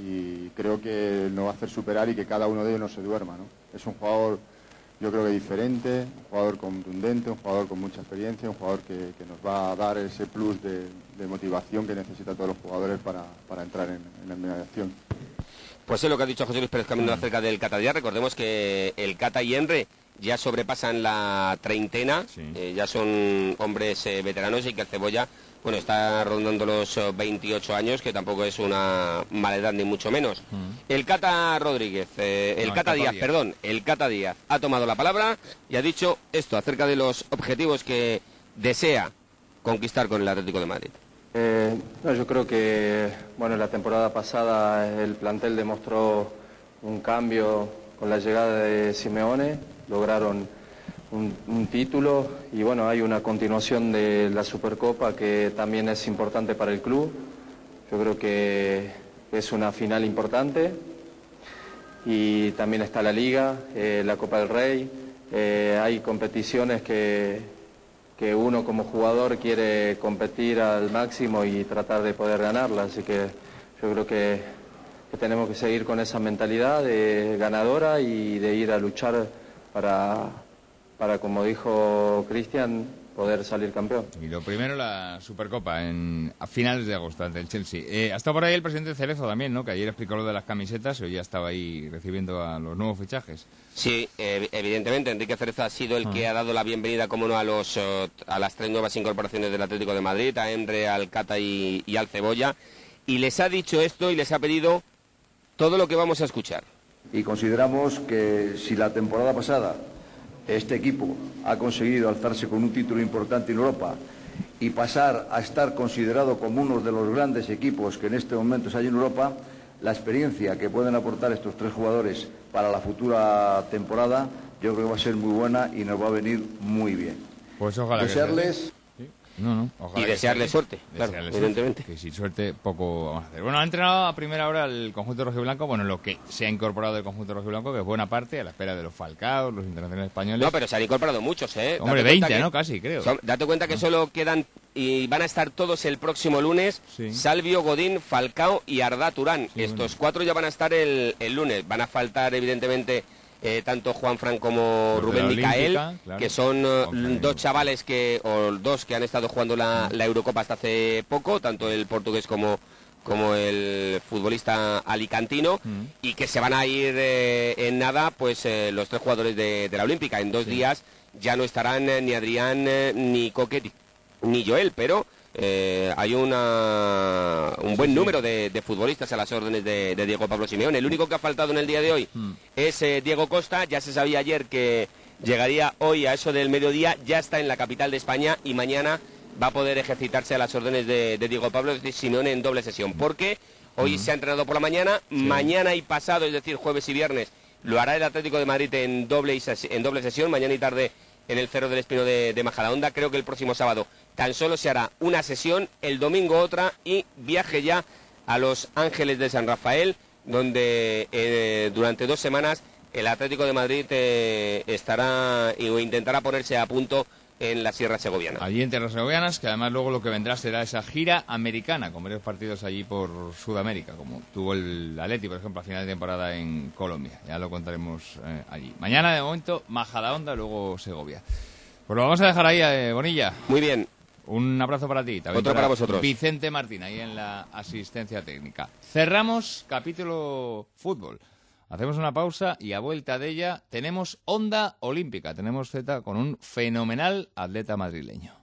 Y creo que nos va a hacer superar y que cada uno de ellos no se duerma, ¿no? Es un jugador, yo creo que diferente, un jugador contundente, un jugador con mucha experiencia, un jugador que, que nos va a dar ese plus de, de motivación que necesitan todos los jugadores para, para entrar en, en la eliminación. Pues es lo que ha dicho José Luis Pérez Camino acerca del Cata Díaz. Recordemos que el Cata y Enre ya sobrepasan la treintena, sí. eh, ya son hombres eh, veteranos y que el Cebolla... Bueno, está rondando los veintiocho años, que tampoco es una mala edad ni mucho menos. Mm. El Cata Rodríguez, eh, el, no, Cata el Cata Díaz, Díaz, perdón, el Cata Díaz ha tomado la palabra y ha dicho esto acerca de los objetivos que desea conquistar con el Atlético de Madrid. Eh, no, yo creo que, bueno, la temporada pasada el plantel demostró un cambio con la llegada de Simeone, lograron Un, un título y bueno, hay una continuación de la Supercopa que también es importante para el club. Yo creo que es una final importante y también está la Liga, eh, la Copa del Rey. Eh, hay competiciones que, que uno como jugador quiere competir al máximo y tratar de poder ganarlas, así que yo creo que, que tenemos que seguir con esa mentalidad de ganadora y de ir a luchar para... para, como dijo Cristian, poder salir campeón. Y lo primero, la Supercopa, en, a finales de agosto, ante el Chelsea. Eh, ha estado por ahí el presidente Cerezo también, ¿no? Que ayer explicó lo de las camisetas y hoy ya estaba ahí recibiendo a los nuevos fichajes. Sí, eh, evidentemente, Enrique Cerezo ha sido el ah. que ha dado la bienvenida, como no, a, los, uh, a las tres nuevas incorporaciones del Atlético de Madrid, a Enre, al Cata y, y al Cebolla, y les ha dicho esto y les ha pedido todo lo que vamos a escuchar. Y consideramos que si la temporada pasada este equipo ha conseguido alzarse con un título importante en Europa y pasar a estar considerado como uno de los grandes equipos que en este momento hay en Europa, la experiencia que pueden aportar estos tres jugadores para la futura temporada yo creo que va a ser muy buena y nos va a venir muy bien. Pues ojalá desearles... que No, no, ojalá y desearle suerte, desearle claro, suerte, evidentemente. Que sin suerte poco vamos a hacer. Bueno, ha entrenado a primera hora el conjunto rojiblanco, bueno, lo que se ha incorporado del conjunto rojiblanco, que es buena parte, a la espera de los Falcaos, los internacionales españoles. No, pero se han incorporado muchos, ¿eh? Hombre, Date veinte, que, ¿no? Casi, creo. Son, date cuenta que ¿no? solo quedan, y van a estar todos el próximo lunes, sí. Salvio, Godín, Falcao y Arda Turán. Sí, Estos bueno. cuatro ya van a estar el, el lunes. Van a faltar, evidentemente... Eh, tanto Juan Fran como Los Rubén Micael, claro. que son uh, dos chavales que, o dos que han estado jugando la, la Eurocopa hasta hace poco, tanto el portugués como, como el futbolista alicantino, mm. y que se van a ir eh, en nada, pues eh, los tres jugadores de, de la Olímpica. En dos sí. días ya no estarán eh, ni Adrián, eh, ni Coquet, ni Joel, pero... Eh, hay una, un buen sí, número sí. De, de futbolistas a las órdenes de, de Diego Pablo Simeone. El único que ha faltado en el día de hoy mm. es eh, Diego Costa. Ya se sabía ayer que llegaría hoy a eso del mediodía. Ya está en la capital de España y mañana va a poder ejercitarse a las órdenes de, de Diego Pablo Simeone en doble sesión. Porque hoy mm. se ha entrenado por la mañana, sí. mañana y pasado, es decir, jueves y viernes, lo hará el Atlético de Madrid en doble, y en doble sesión, mañana y tarde en el Cerro del Espino de, de Majadahonda. Creo que el próximo sábado tan solo se hará una sesión, el domingo otra y viaje ya a Los Ángeles de San Rafael, donde eh, durante dos semanas el Atlético de Madrid eh, estará o intentará ponerse a punto en la Sierra Segoviana. Allí en Tierras Segovianas, que además luego lo que vendrá será esa gira americana, con varios partidos allí por Sudamérica, como tuvo el Atleti, por ejemplo, a final de temporada en Colombia. Ya lo contaremos eh, allí. Mañana, de momento, Majadahonda, luego Segovia. Pues lo vamos a dejar ahí, eh, Bonilla. Muy bien. Un abrazo para ti. También Otro para, para vosotros. Vicente Martín, ahí en la asistencia técnica. Cerramos capítulo fútbol. Hacemos una pausa y a vuelta de ella tenemos Onda Olímpica. Tenemos Z con un fenomenal atleta madrileño.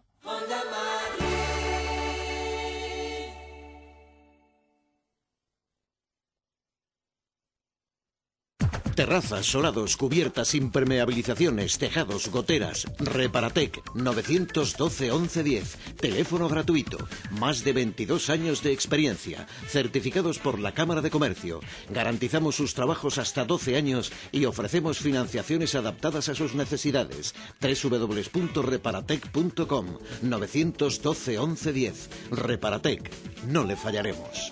Terrazas, solados, cubiertas, impermeabilizaciones, tejados, goteras. Reparatec, nueve uno dos, once diez. Teléfono gratuito. Más de veintidós años de experiencia. Certificados por la Cámara de Comercio. Garantizamos sus trabajos hasta doce años y ofrecemos financiaciones adaptadas a sus necesidades. doble u doble u doble u punto reparatec punto com. nueve uno dos, once diez. Reparatec. No le fallaremos.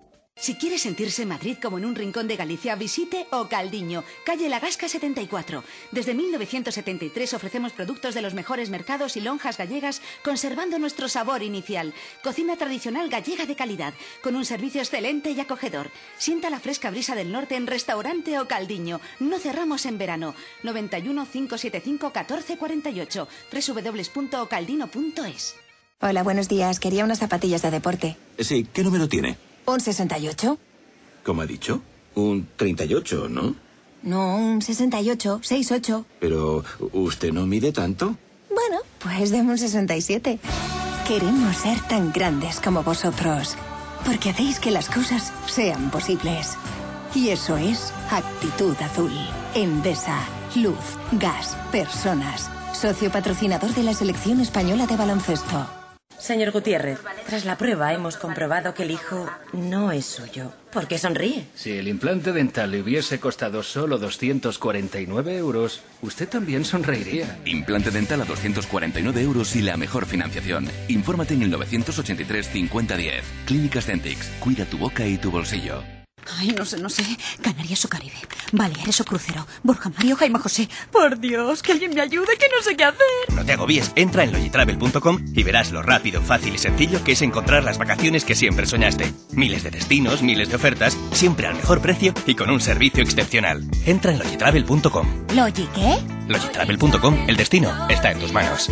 Si quiere sentirse Madrid como en un rincón de Galicia, visite O Caldiño, calle La Gasca setenta y cuatro. Desde mil novecientos setenta y tres ofrecemos productos de los mejores mercados y lonjas gallegas, conservando nuestro sabor inicial. Cocina tradicional gallega de calidad, con un servicio excelente y acogedor. Sienta la fresca brisa del norte en Restaurante O Caldiño. No cerramos en verano. noventa y uno, cinco setenta y cinco, catorce cuarenta y ocho. doble u doble u doble u punto ocaldino punto es. Hola, buenos días. Quería unas zapatillas de deporte. Sí, ¿qué número tiene? ¿Un sesenta y ocho? ¿Cómo ha dicho? Un treinta y ocho, ¿no? No, un sesenta y ocho, sesenta y ocho. Pero, ¿usted no mide tanto? Bueno, pues deme un sesenta y siete. Queremos ser tan grandes como vosotros, porque hacéis que las cosas sean posibles. Y eso es Actitud Azul. Endesa, luz, gas, personas. Socio patrocinador de la Selección Española de Baloncesto. Señor Gutiérrez, tras la prueba hemos comprobado que el hijo no es suyo. ¿Por qué sonríe? Si el implante dental le hubiese costado solo doscientos cuarenta y nueve euros, usted también sonreiría. Implante dental a doscientos cuarenta y nueve euros y la mejor financiación. Infórmate en el novecientos ochenta y tres cincuenta diez. Clínicas Dentix. Cuida tu boca y tu bolsillo. Ay, no sé, no sé. Canarias o Caribe. Baleares o crucero. Borja Mario, Jaime José. Por Dios, que alguien me ayude, que no sé qué hacer. No te agobies, entra en logitravel punto com y verás lo rápido, fácil y sencillo que es encontrar las vacaciones que siempre soñaste. Miles de destinos, miles de ofertas, siempre al mejor precio y con un servicio excepcional. Entra en logitravel punto com. ¿Logi qué? logitravel punto com. El destino está en tus manos.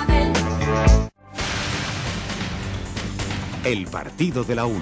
El partido de la una.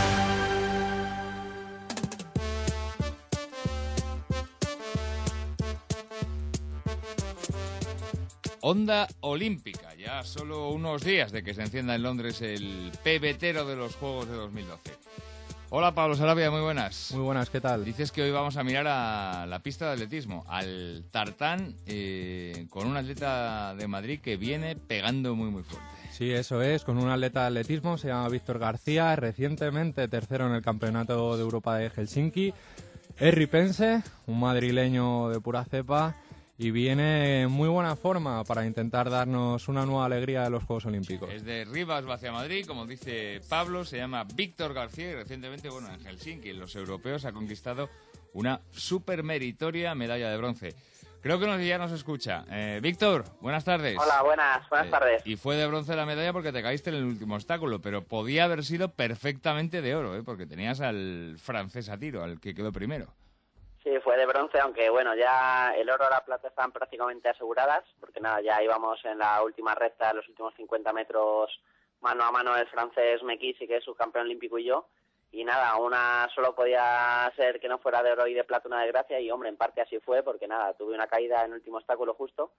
Onda Olímpica, ya solo unos días de que se encienda en Londres el pebetero de los Juegos de dos mil doce. Hola Pablo Sarabia, muy buenas. Muy buenas, ¿qué tal? Dices que hoy vamos a mirar a la pista de atletismo, al tartán, eh, con un atleta de Madrid que viene pegando muy muy fuerte. Sí, eso es, con un atleta de atletismo, se llama Víctor García, recientemente tercero en el Campeonato de Europa de Helsinki. Es ripense, un madrileño de pura cepa. y viene en muy buena forma para intentar darnos una nueva alegría de los Juegos Olímpicos. Es de Rivas hacia Madrid, como dice Pablo, se llama Víctor García y recientemente, bueno, en Helsinki, en los europeos, ha conquistado una súper meritoria medalla de bronce. Creo que nos, ya nos escucha. Eh, Víctor, buenas tardes. Hola, buenas, buenas Eh, tardes. Y fue de bronce la medalla porque te caíste en el último obstáculo, pero podía haber sido perfectamente de oro, ¿eh? Porque tenías al francés a tiro, al que quedó primero. Sí, fue de bronce, aunque bueno, ya el oro y la plata estaban prácticamente aseguradas, porque nada, ya íbamos en la última recta, los últimos cincuenta metros, mano a mano el francés Mekissi, que es subcampeón olímpico, y yo, y nada, una solo podía ser que no fuera de oro y de plata una desgracia, y hombre, en parte así fue, porque nada, tuve una caída en el último obstáculo justo,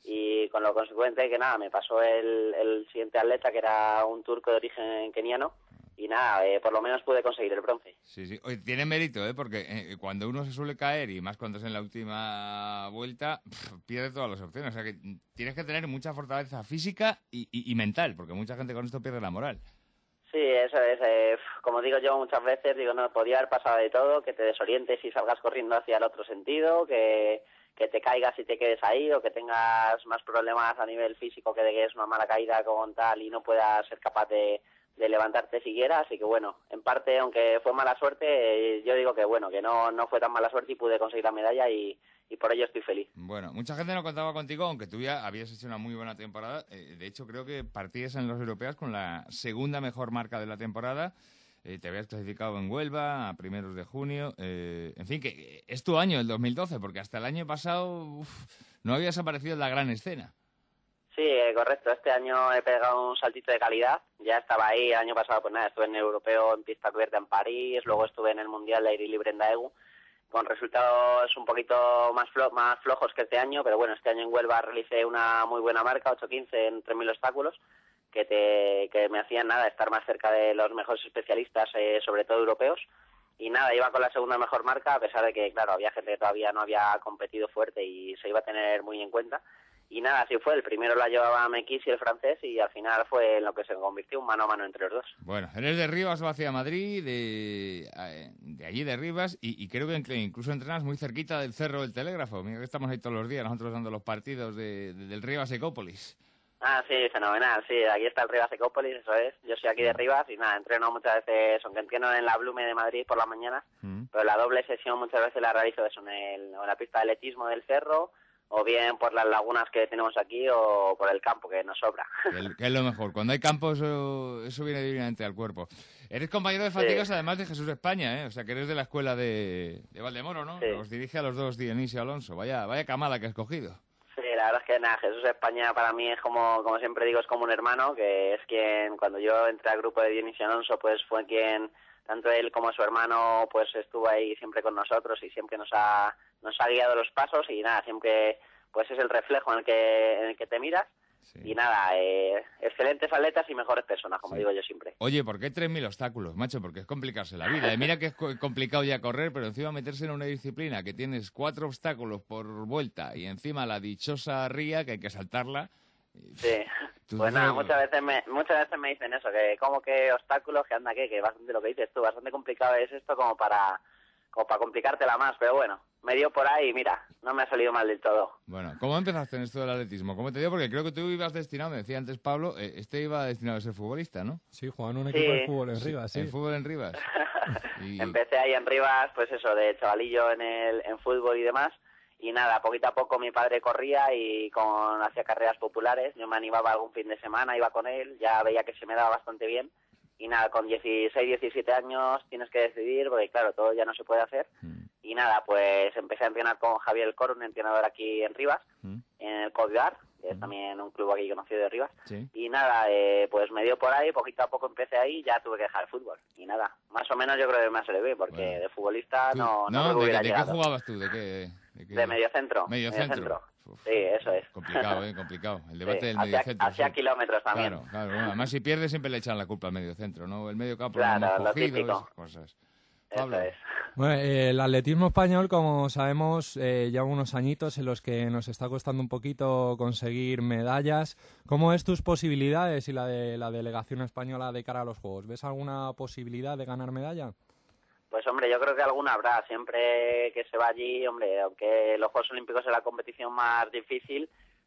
y con lo consecuente que nada, me pasó el, el siguiente atleta, que era un turco de origen keniano, y nada, eh, por lo menos pude conseguir el bronce. Sí, sí. Oye, tiene mérito, ¿eh? Porque eh, cuando uno se suele caer, y más cuando es en la última vuelta, pff, pierde todas las opciones. O sea que tienes que tener mucha fortaleza física y, y, y mental, porque mucha gente con esto pierde la moral. Sí, eso es. Eh, como digo yo muchas veces, digo, no, podía haber pasado de todo, que te desorientes y salgas corriendo hacia el otro sentido, que, que te caigas y te quedes ahí, o que tengas más problemas a nivel físico, que de que es una mala caída con tal y no puedas ser capaz de... de levantarte siquiera, así que bueno, en parte, aunque fue mala suerte, eh, yo digo que bueno, que no no fue tan mala suerte y pude conseguir la medalla y, y por ello estoy feliz. Bueno, mucha gente no contaba contigo, aunque tú ya habías hecho una muy buena temporada. Eh, de hecho, creo que partías en los europeos con la segunda mejor marca de la temporada. Eh, te habías clasificado en Huelva a primeros de junio. Eh, en fin, que es tu año, el dos mil doce, porque hasta el año pasado uf, no habías aparecido en la gran escena. Sí, eh, correcto. Este año he pegado un saltito de calidad. Ya estaba ahí. El año pasado, pues nada, estuve en el europeo en pista cubierta en París. Luego estuve en el mundial de aire libre en Daegu, con resultados un poquito más flo más flojos que este año. Pero bueno, este año en Huelva realicé una muy buena marca, ocho quince en tres mil obstáculos, que te que me hacían nada estar más cerca de los mejores especialistas, eh, sobre todo europeos. Y nada, iba con la segunda mejor marca, a pesar de que, claro, había gente que todavía no había competido fuerte y se iba a tener muy en cuenta. Y nada, así fue. El primero la llevaba Mekissi, el francés, y al final fue en lo que se convirtió un mano a mano entre los dos. Bueno, eres de Rivas o hacia Madrid, de, de allí de Rivas, y, y creo que incluso entrenas muy cerquita del Cerro del Telégrafo. Mira que estamos ahí todos los días, nosotros dando los partidos de, de, del Rivas Ecópolis. Ah, sí, fenomenal, sí, aquí está el Rivas Ecópolis, eso es. Yo soy aquí de Rivas y nada, entreno muchas veces, aunque entreno en la Blume de Madrid por las mañanas, mm. pero la doble sesión muchas veces la realizo eso, en, el, en la pista de atletismo del Cerro, o bien por las lagunas que tenemos aquí o por el campo, que nos sobra. Que, que es lo mejor. Cuando hay campo, eso, eso viene divinamente al cuerpo. Eres compañero de fatigas, sí, además de Jesús España, ¿eh? O sea, que eres de la escuela de, de Valdemoro, ¿no? Sí. Os dirige a los dos Dionisio Alonso. Vaya vaya camada que has cogido. Sí, la verdad es que nada, Jesús España para mí es como, como siempre digo, es como un hermano, que es quien, cuando yo entré al grupo de Dionisio Alonso, pues fue quien... Tanto él como su hermano pues estuvo ahí siempre con nosotros y siempre nos ha nos ha guiado los pasos y nada, siempre pues es el reflejo en el que en el que te miras. Sí. Y nada, eh, excelentes atletas y mejores personas, como sí. digo yo siempre. Oye, ¿por qué tres mil obstáculos, macho? Porque es complicarse la vida. Eh, mira que es co complicado ya correr, pero encima meterse en una disciplina que tienes cuatro obstáculos por vuelta y encima la dichosa ría que hay que saltarla. Sí, pues nada, muchas veces me muchas veces me dicen eso, que como que obstáculos, que anda que, que bastante lo que dices tú, bastante complicado es esto como para como para complicártela más, pero bueno, me dio por ahí y mira, no me ha salido mal del todo. Bueno, ¿cómo empezaste en esto del atletismo? ¿Cómo te dio? Porque creo que tú ibas destinado, me decía antes Pablo, eh, este iba destinado a ser futbolista, ¿no? Sí, jugaba en un equipo sí. de fútbol en Rivas, sí. En fútbol en Rivas. y... Empecé ahí en Rivas, pues eso, de chavalillo en el en fútbol y demás. Y nada, poquito a poco mi padre corría y con hacía carreras populares. Yo me animaba algún fin de semana, iba con él, ya veía que se me daba bastante bien. Y nada, con dieciséis, diecisiete años tienes que decidir, porque claro, todo ya no se puede hacer. Mm. Y nada, pues empecé a entrenar con Javier El Coro, un entrenador aquí en Rivas, mm. en el Covivar, que es mm. también un club aquí conocido de Rivas. Sí. Y nada, eh, pues me dio por ahí, poquito a poco empecé ahí y ya tuve que dejar el fútbol. Y nada, más o menos yo creo que me ha salido bien, porque bueno. de futbolista no, no, no creo que hubiera ¿de, llegado. ¿De qué jugabas tú? ¿De qué...? ¿De, qué? De mediocentro. Mediocentro. Medio sí, eso es. Complicado, ¿eh? Complicado. El debate sí, del hacia, mediocentro. Hacia sí. kilómetros también. Claro, claro. Bueno, además, si pierdes, siempre le echan la culpa al mediocentro, ¿no? El medio campo claro, lo hemos lo cogido, típico. esas cosas. Pablo. Eso es. Bueno, eh, el atletismo español, como sabemos, eh, lleva unos añitos en los que nos está costando un poquito conseguir medallas. ¿Cómo es tus posibilidades y la de la delegación española de cara a los Juegos? ¿Ves alguna posibilidad de ganar medalla? Pues hombre, yo creo que alguna habrá. Siempre que se va allí, hombre, aunque los Juegos Olímpicos es la competición más difícil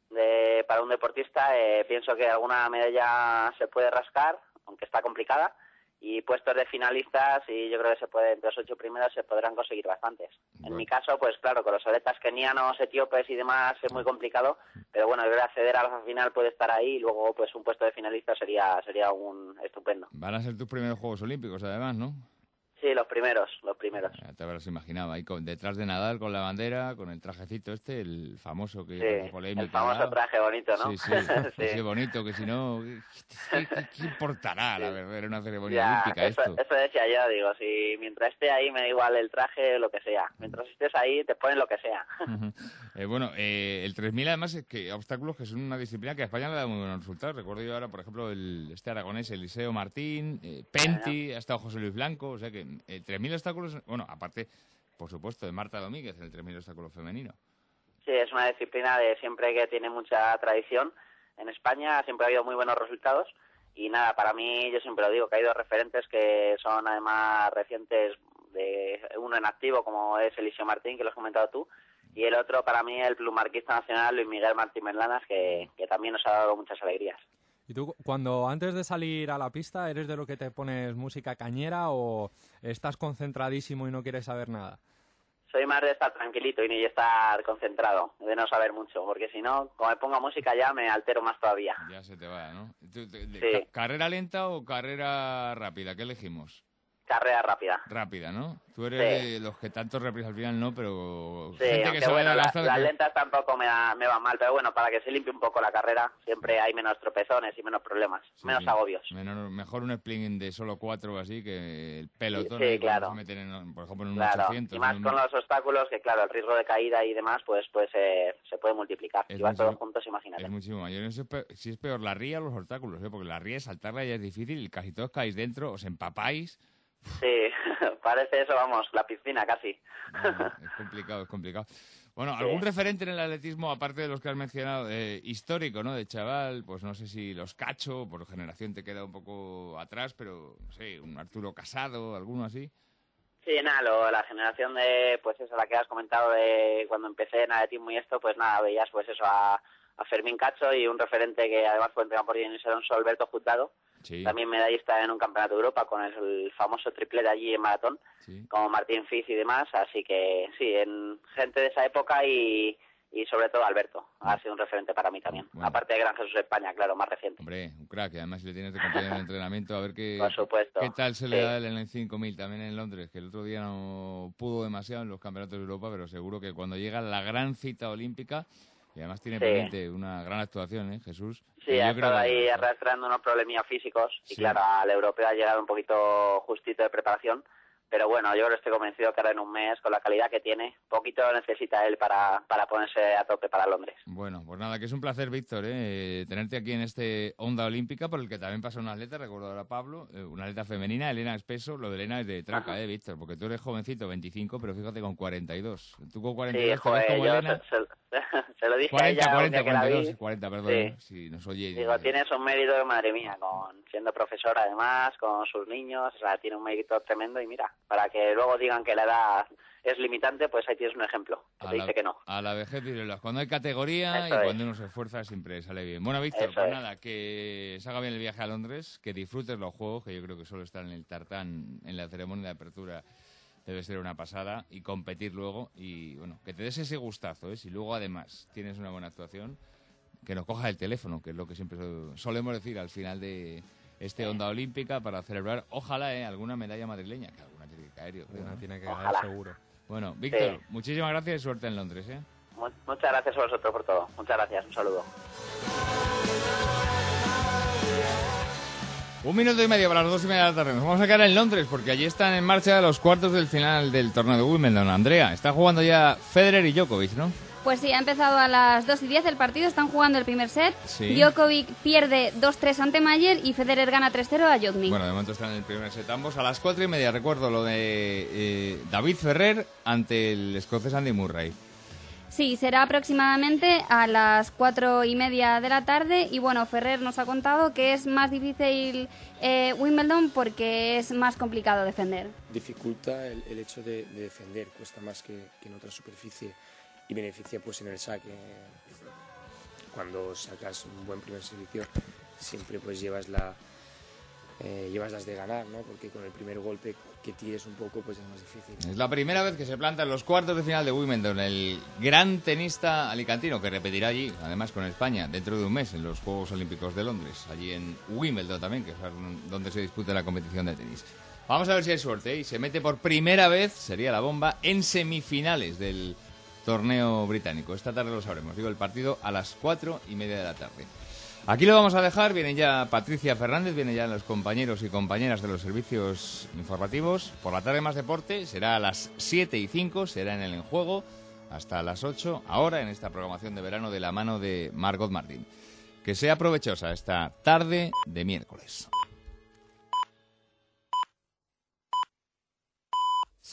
de, para un deportista, eh, pienso que alguna medalla se puede rascar, aunque está complicada. Y puestos de finalistas, y yo creo que se puede, entre los ocho primeros se podrán conseguir bastantes. Bueno. En mi caso, pues claro, con los atletas kenianos, etíopes y demás es muy complicado, pero bueno, yo creo que acceder a la final puede estar ahí y luego pues un puesto de finalista sería sería un estupendo. Van a ser tus primeros Juegos Olímpicos, además, ¿no? Sí, los primeros, los primeros. Ya te habrás imaginado, ahí con, detrás de Nadal con la bandera, con el trajecito este, el famoso que sí, polémica, el famoso traje bonito, ¿no? Sí, sí, sí. sí bonito, que si no, ¿qué, qué, qué importará la verdad? Era una ceremonia ya, olímpica eso, esto. Eso decía yo, digo, si mientras esté ahí me da igual el traje, lo que sea. Mientras estés ahí te ponen lo que sea. eh, bueno, eh, el tres mil además es que obstáculos que son una disciplina que a España le da muy buenos resultados. Recuerdo yo ahora, por ejemplo, el este aragonés, Eliseo Martín, eh, Pentti, ha estado José Luis Blanco, o sea que el tres mil obstáculos, bueno, aparte, por supuesto, de Marta Domínguez, el tres mil obstáculos femenino. Sí, es una disciplina de siempre que tiene mucha tradición en España, siempre ha habido muy buenos resultados y nada, para mí, yo siempre lo digo, que hay dos referentes que son además recientes, de uno en activo como es Eliseo Martín, que lo has comentado tú, y el otro para mí el plumarquista nacional Luis Miguel Martín Merlanas, que, que también nos ha dado muchas alegrías. ¿Y tú, cuando antes de salir a la pista, eres de lo que te pones música cañera o estás concentradísimo y no quieres saber nada? Soy más de estar tranquilito y de estar concentrado, de no saber mucho, porque si no, como me pongo música ya me altero más todavía. Ya se te va, ¿no? ¿Tú, te, de, sí. ca ¿Carrera lenta o carrera rápida? ¿Qué elegimos? Carrera rápida. Rápida, ¿no? Tú eres sí. de los que tanto reprisa al final, ¿no? Pero sí, gente aunque que se bueno, vaya la, gastando... las lentas tampoco me, da, me van mal, pero bueno, para que se limpie un poco la carrera siempre hay menos tropezones y menos problemas, sí, menos sí. agobios. Menor, mejor un splinting de solo cuatro o así que el pelotón. Sí, sí claro. Se meten en, por ejemplo, en un claro. ochocientos. Y más un... con los obstáculos, que claro, el riesgo de caída y demás, pues pues eh, se puede multiplicar. Es si van muchísimo, todos juntos, imagínate. Es muchísimo mayor. No sé si es peor la ría o los obstáculos, ¿eh? Porque la ría, saltarla ya es difícil y casi todos caéis dentro, os empapáis. Sí, parece eso, vamos, la piscina casi. No, es complicado, es complicado. Bueno, ¿algún sí. referente en el atletismo, aparte de los que has mencionado, eh, histórico, ¿no? De chaval, pues no sé si los Cacho, por generación te queda un poco atrás, pero no sé, un Arturo Casado, alguno así. Sí, nada, lo, la generación de, pues eso, la que has comentado de cuando empecé en atletismo y esto, pues nada, veías pues eso a, a Fermín Cacho y un referente que además fue entrenado por Dionisio Alonso, Alberto Jurtado. Sí. También medallista en un campeonato de Europa con el, el famoso triplete allí en maratón, sí. como Martín Fiz y demás, así que sí, en gente de esa época y, y sobre todo Alberto, ha sido un referente para mí también, bueno. Aparte de Gran Jesús España, claro, más reciente. Hombre, un crack, y además si le tienes de compañero de entrenamiento, a ver qué, Por supuesto. qué tal se le sí. da él en el cinco mil también en Londres, que el otro día no pudo demasiado en los campeonatos de Europa, pero seguro que cuando llega la gran cita olímpica... Y además tiene sí. pendiente una gran actuación, ¿eh, Jesús? Sí, ha estado ahí arrastrando unos problemillas físicos y sí. claro, al europeo ha llegado un poquito justito de preparación, pero bueno, yo estoy convencido que ahora en un mes, con la calidad que tiene, poquito necesita él para, para ponerse a tope para Londres. Bueno, pues nada, que es un placer, Víctor, ¿eh? tenerte aquí en este Onda Olímpica, por el que también pasa una atleta, recuerdo ahora Pablo, eh, una atleta femenina, Elena Espeso. Lo de Elena es de traca, Ajá. ¿eh, Víctor? Porque tú eres jovencito, veinticinco, pero fíjate con cuarenta y dos. Tú con cuarenta y dos sí, joder, te ves como Elena... Se, se, se lo dije cuarenta, a ella cuarenta, que la vi. cuarenta, perdón, sí. si nos oye. Digo, tienes un mérito, madre mía, con siendo profesora además, con sus niños, o sea, tiene un mérito tremendo y mira, para que luego digan que la edad es limitante, pues ahí tienes un ejemplo, que a te la, dice que no. A la vejez, dirélas, cuando hay categoría Eso y es. cuando uno se esfuerza siempre sale bien. Bueno, Víctor, Eso pues es. nada, que se haga bien el viaje a Londres, que disfrutes los juegos, que yo creo que solo estar en el tartán, en la ceremonia de apertura, debe ser una pasada, y competir luego, y bueno, que te des ese gustazo, ¿eh? Si luego además tienes una buena actuación, que nos coja el teléfono, que es lo que siempre solemos decir al final de este Onda Olímpica, para celebrar, ojalá, ¿eh? alguna medalla madrileña, que alguna tiene que caer, yo creo, Una ¿no? tiene que Ojalá. caer seguro. Bueno, Víctor, Sí. muchísimas gracias y suerte en Londres, ¿eh? Muchas gracias a vosotros por todo. Muchas gracias, un saludo. Un minuto y medio para las dos y media de la tarde. Nos vamos a quedar en Londres porque allí están en marcha los cuartos del final del torneo de Wimbledon. Andrea, está jugando ya Federer y Djokovic, ¿no? Pues sí, ha empezado a las dos y diez el partido, están jugando el primer set. Sí. Djokovic pierde dos tres ante Mayer y Federer gana tres cero a Jotnik. Bueno, de momento están en el primer set ambos. A las cuatro y media, recuerdo lo de eh, David Ferrer ante el escocés Andy Murray. Sí, será aproximadamente a las cuatro y media de la tarde y bueno, Ferrer nos ha contado que es más difícil eh, Wimbledon porque es más complicado defender. Dificulta el, el hecho de, de defender, cuesta más que, que en otra superficie y beneficia pues en el saque. Cuando sacas un buen primer servicio siempre pues llevas la eh, llevas las de ganar, ¿no? Porque con el primer golpe que tires un poco pues es más difícil. Es la primera vez que se planta en los cuartos de final de Wimbledon el gran tenista alicantino que repetirá allí, además con España, dentro de un mes en los Juegos Olímpicos de Londres, allí en Wimbledon también, que es donde se disputa la competición de tenis. Vamos a ver si hay suerte, ¿eh? Y se mete por primera vez, sería la bomba, en semifinales del torneo británico. Esta tarde lo sabremos, digo, el partido a las cuatro y media de la tarde. Aquí lo vamos a dejar, viene ya Patricia Fernández, vienen ya los compañeros y compañeras de los servicios informativos. Por la tarde más deporte, será a las siete y cinco, será en el En Juego, hasta las ocho, ahora en esta programación de verano de la mano de Margot Martín. Que sea provechosa esta tarde de miércoles.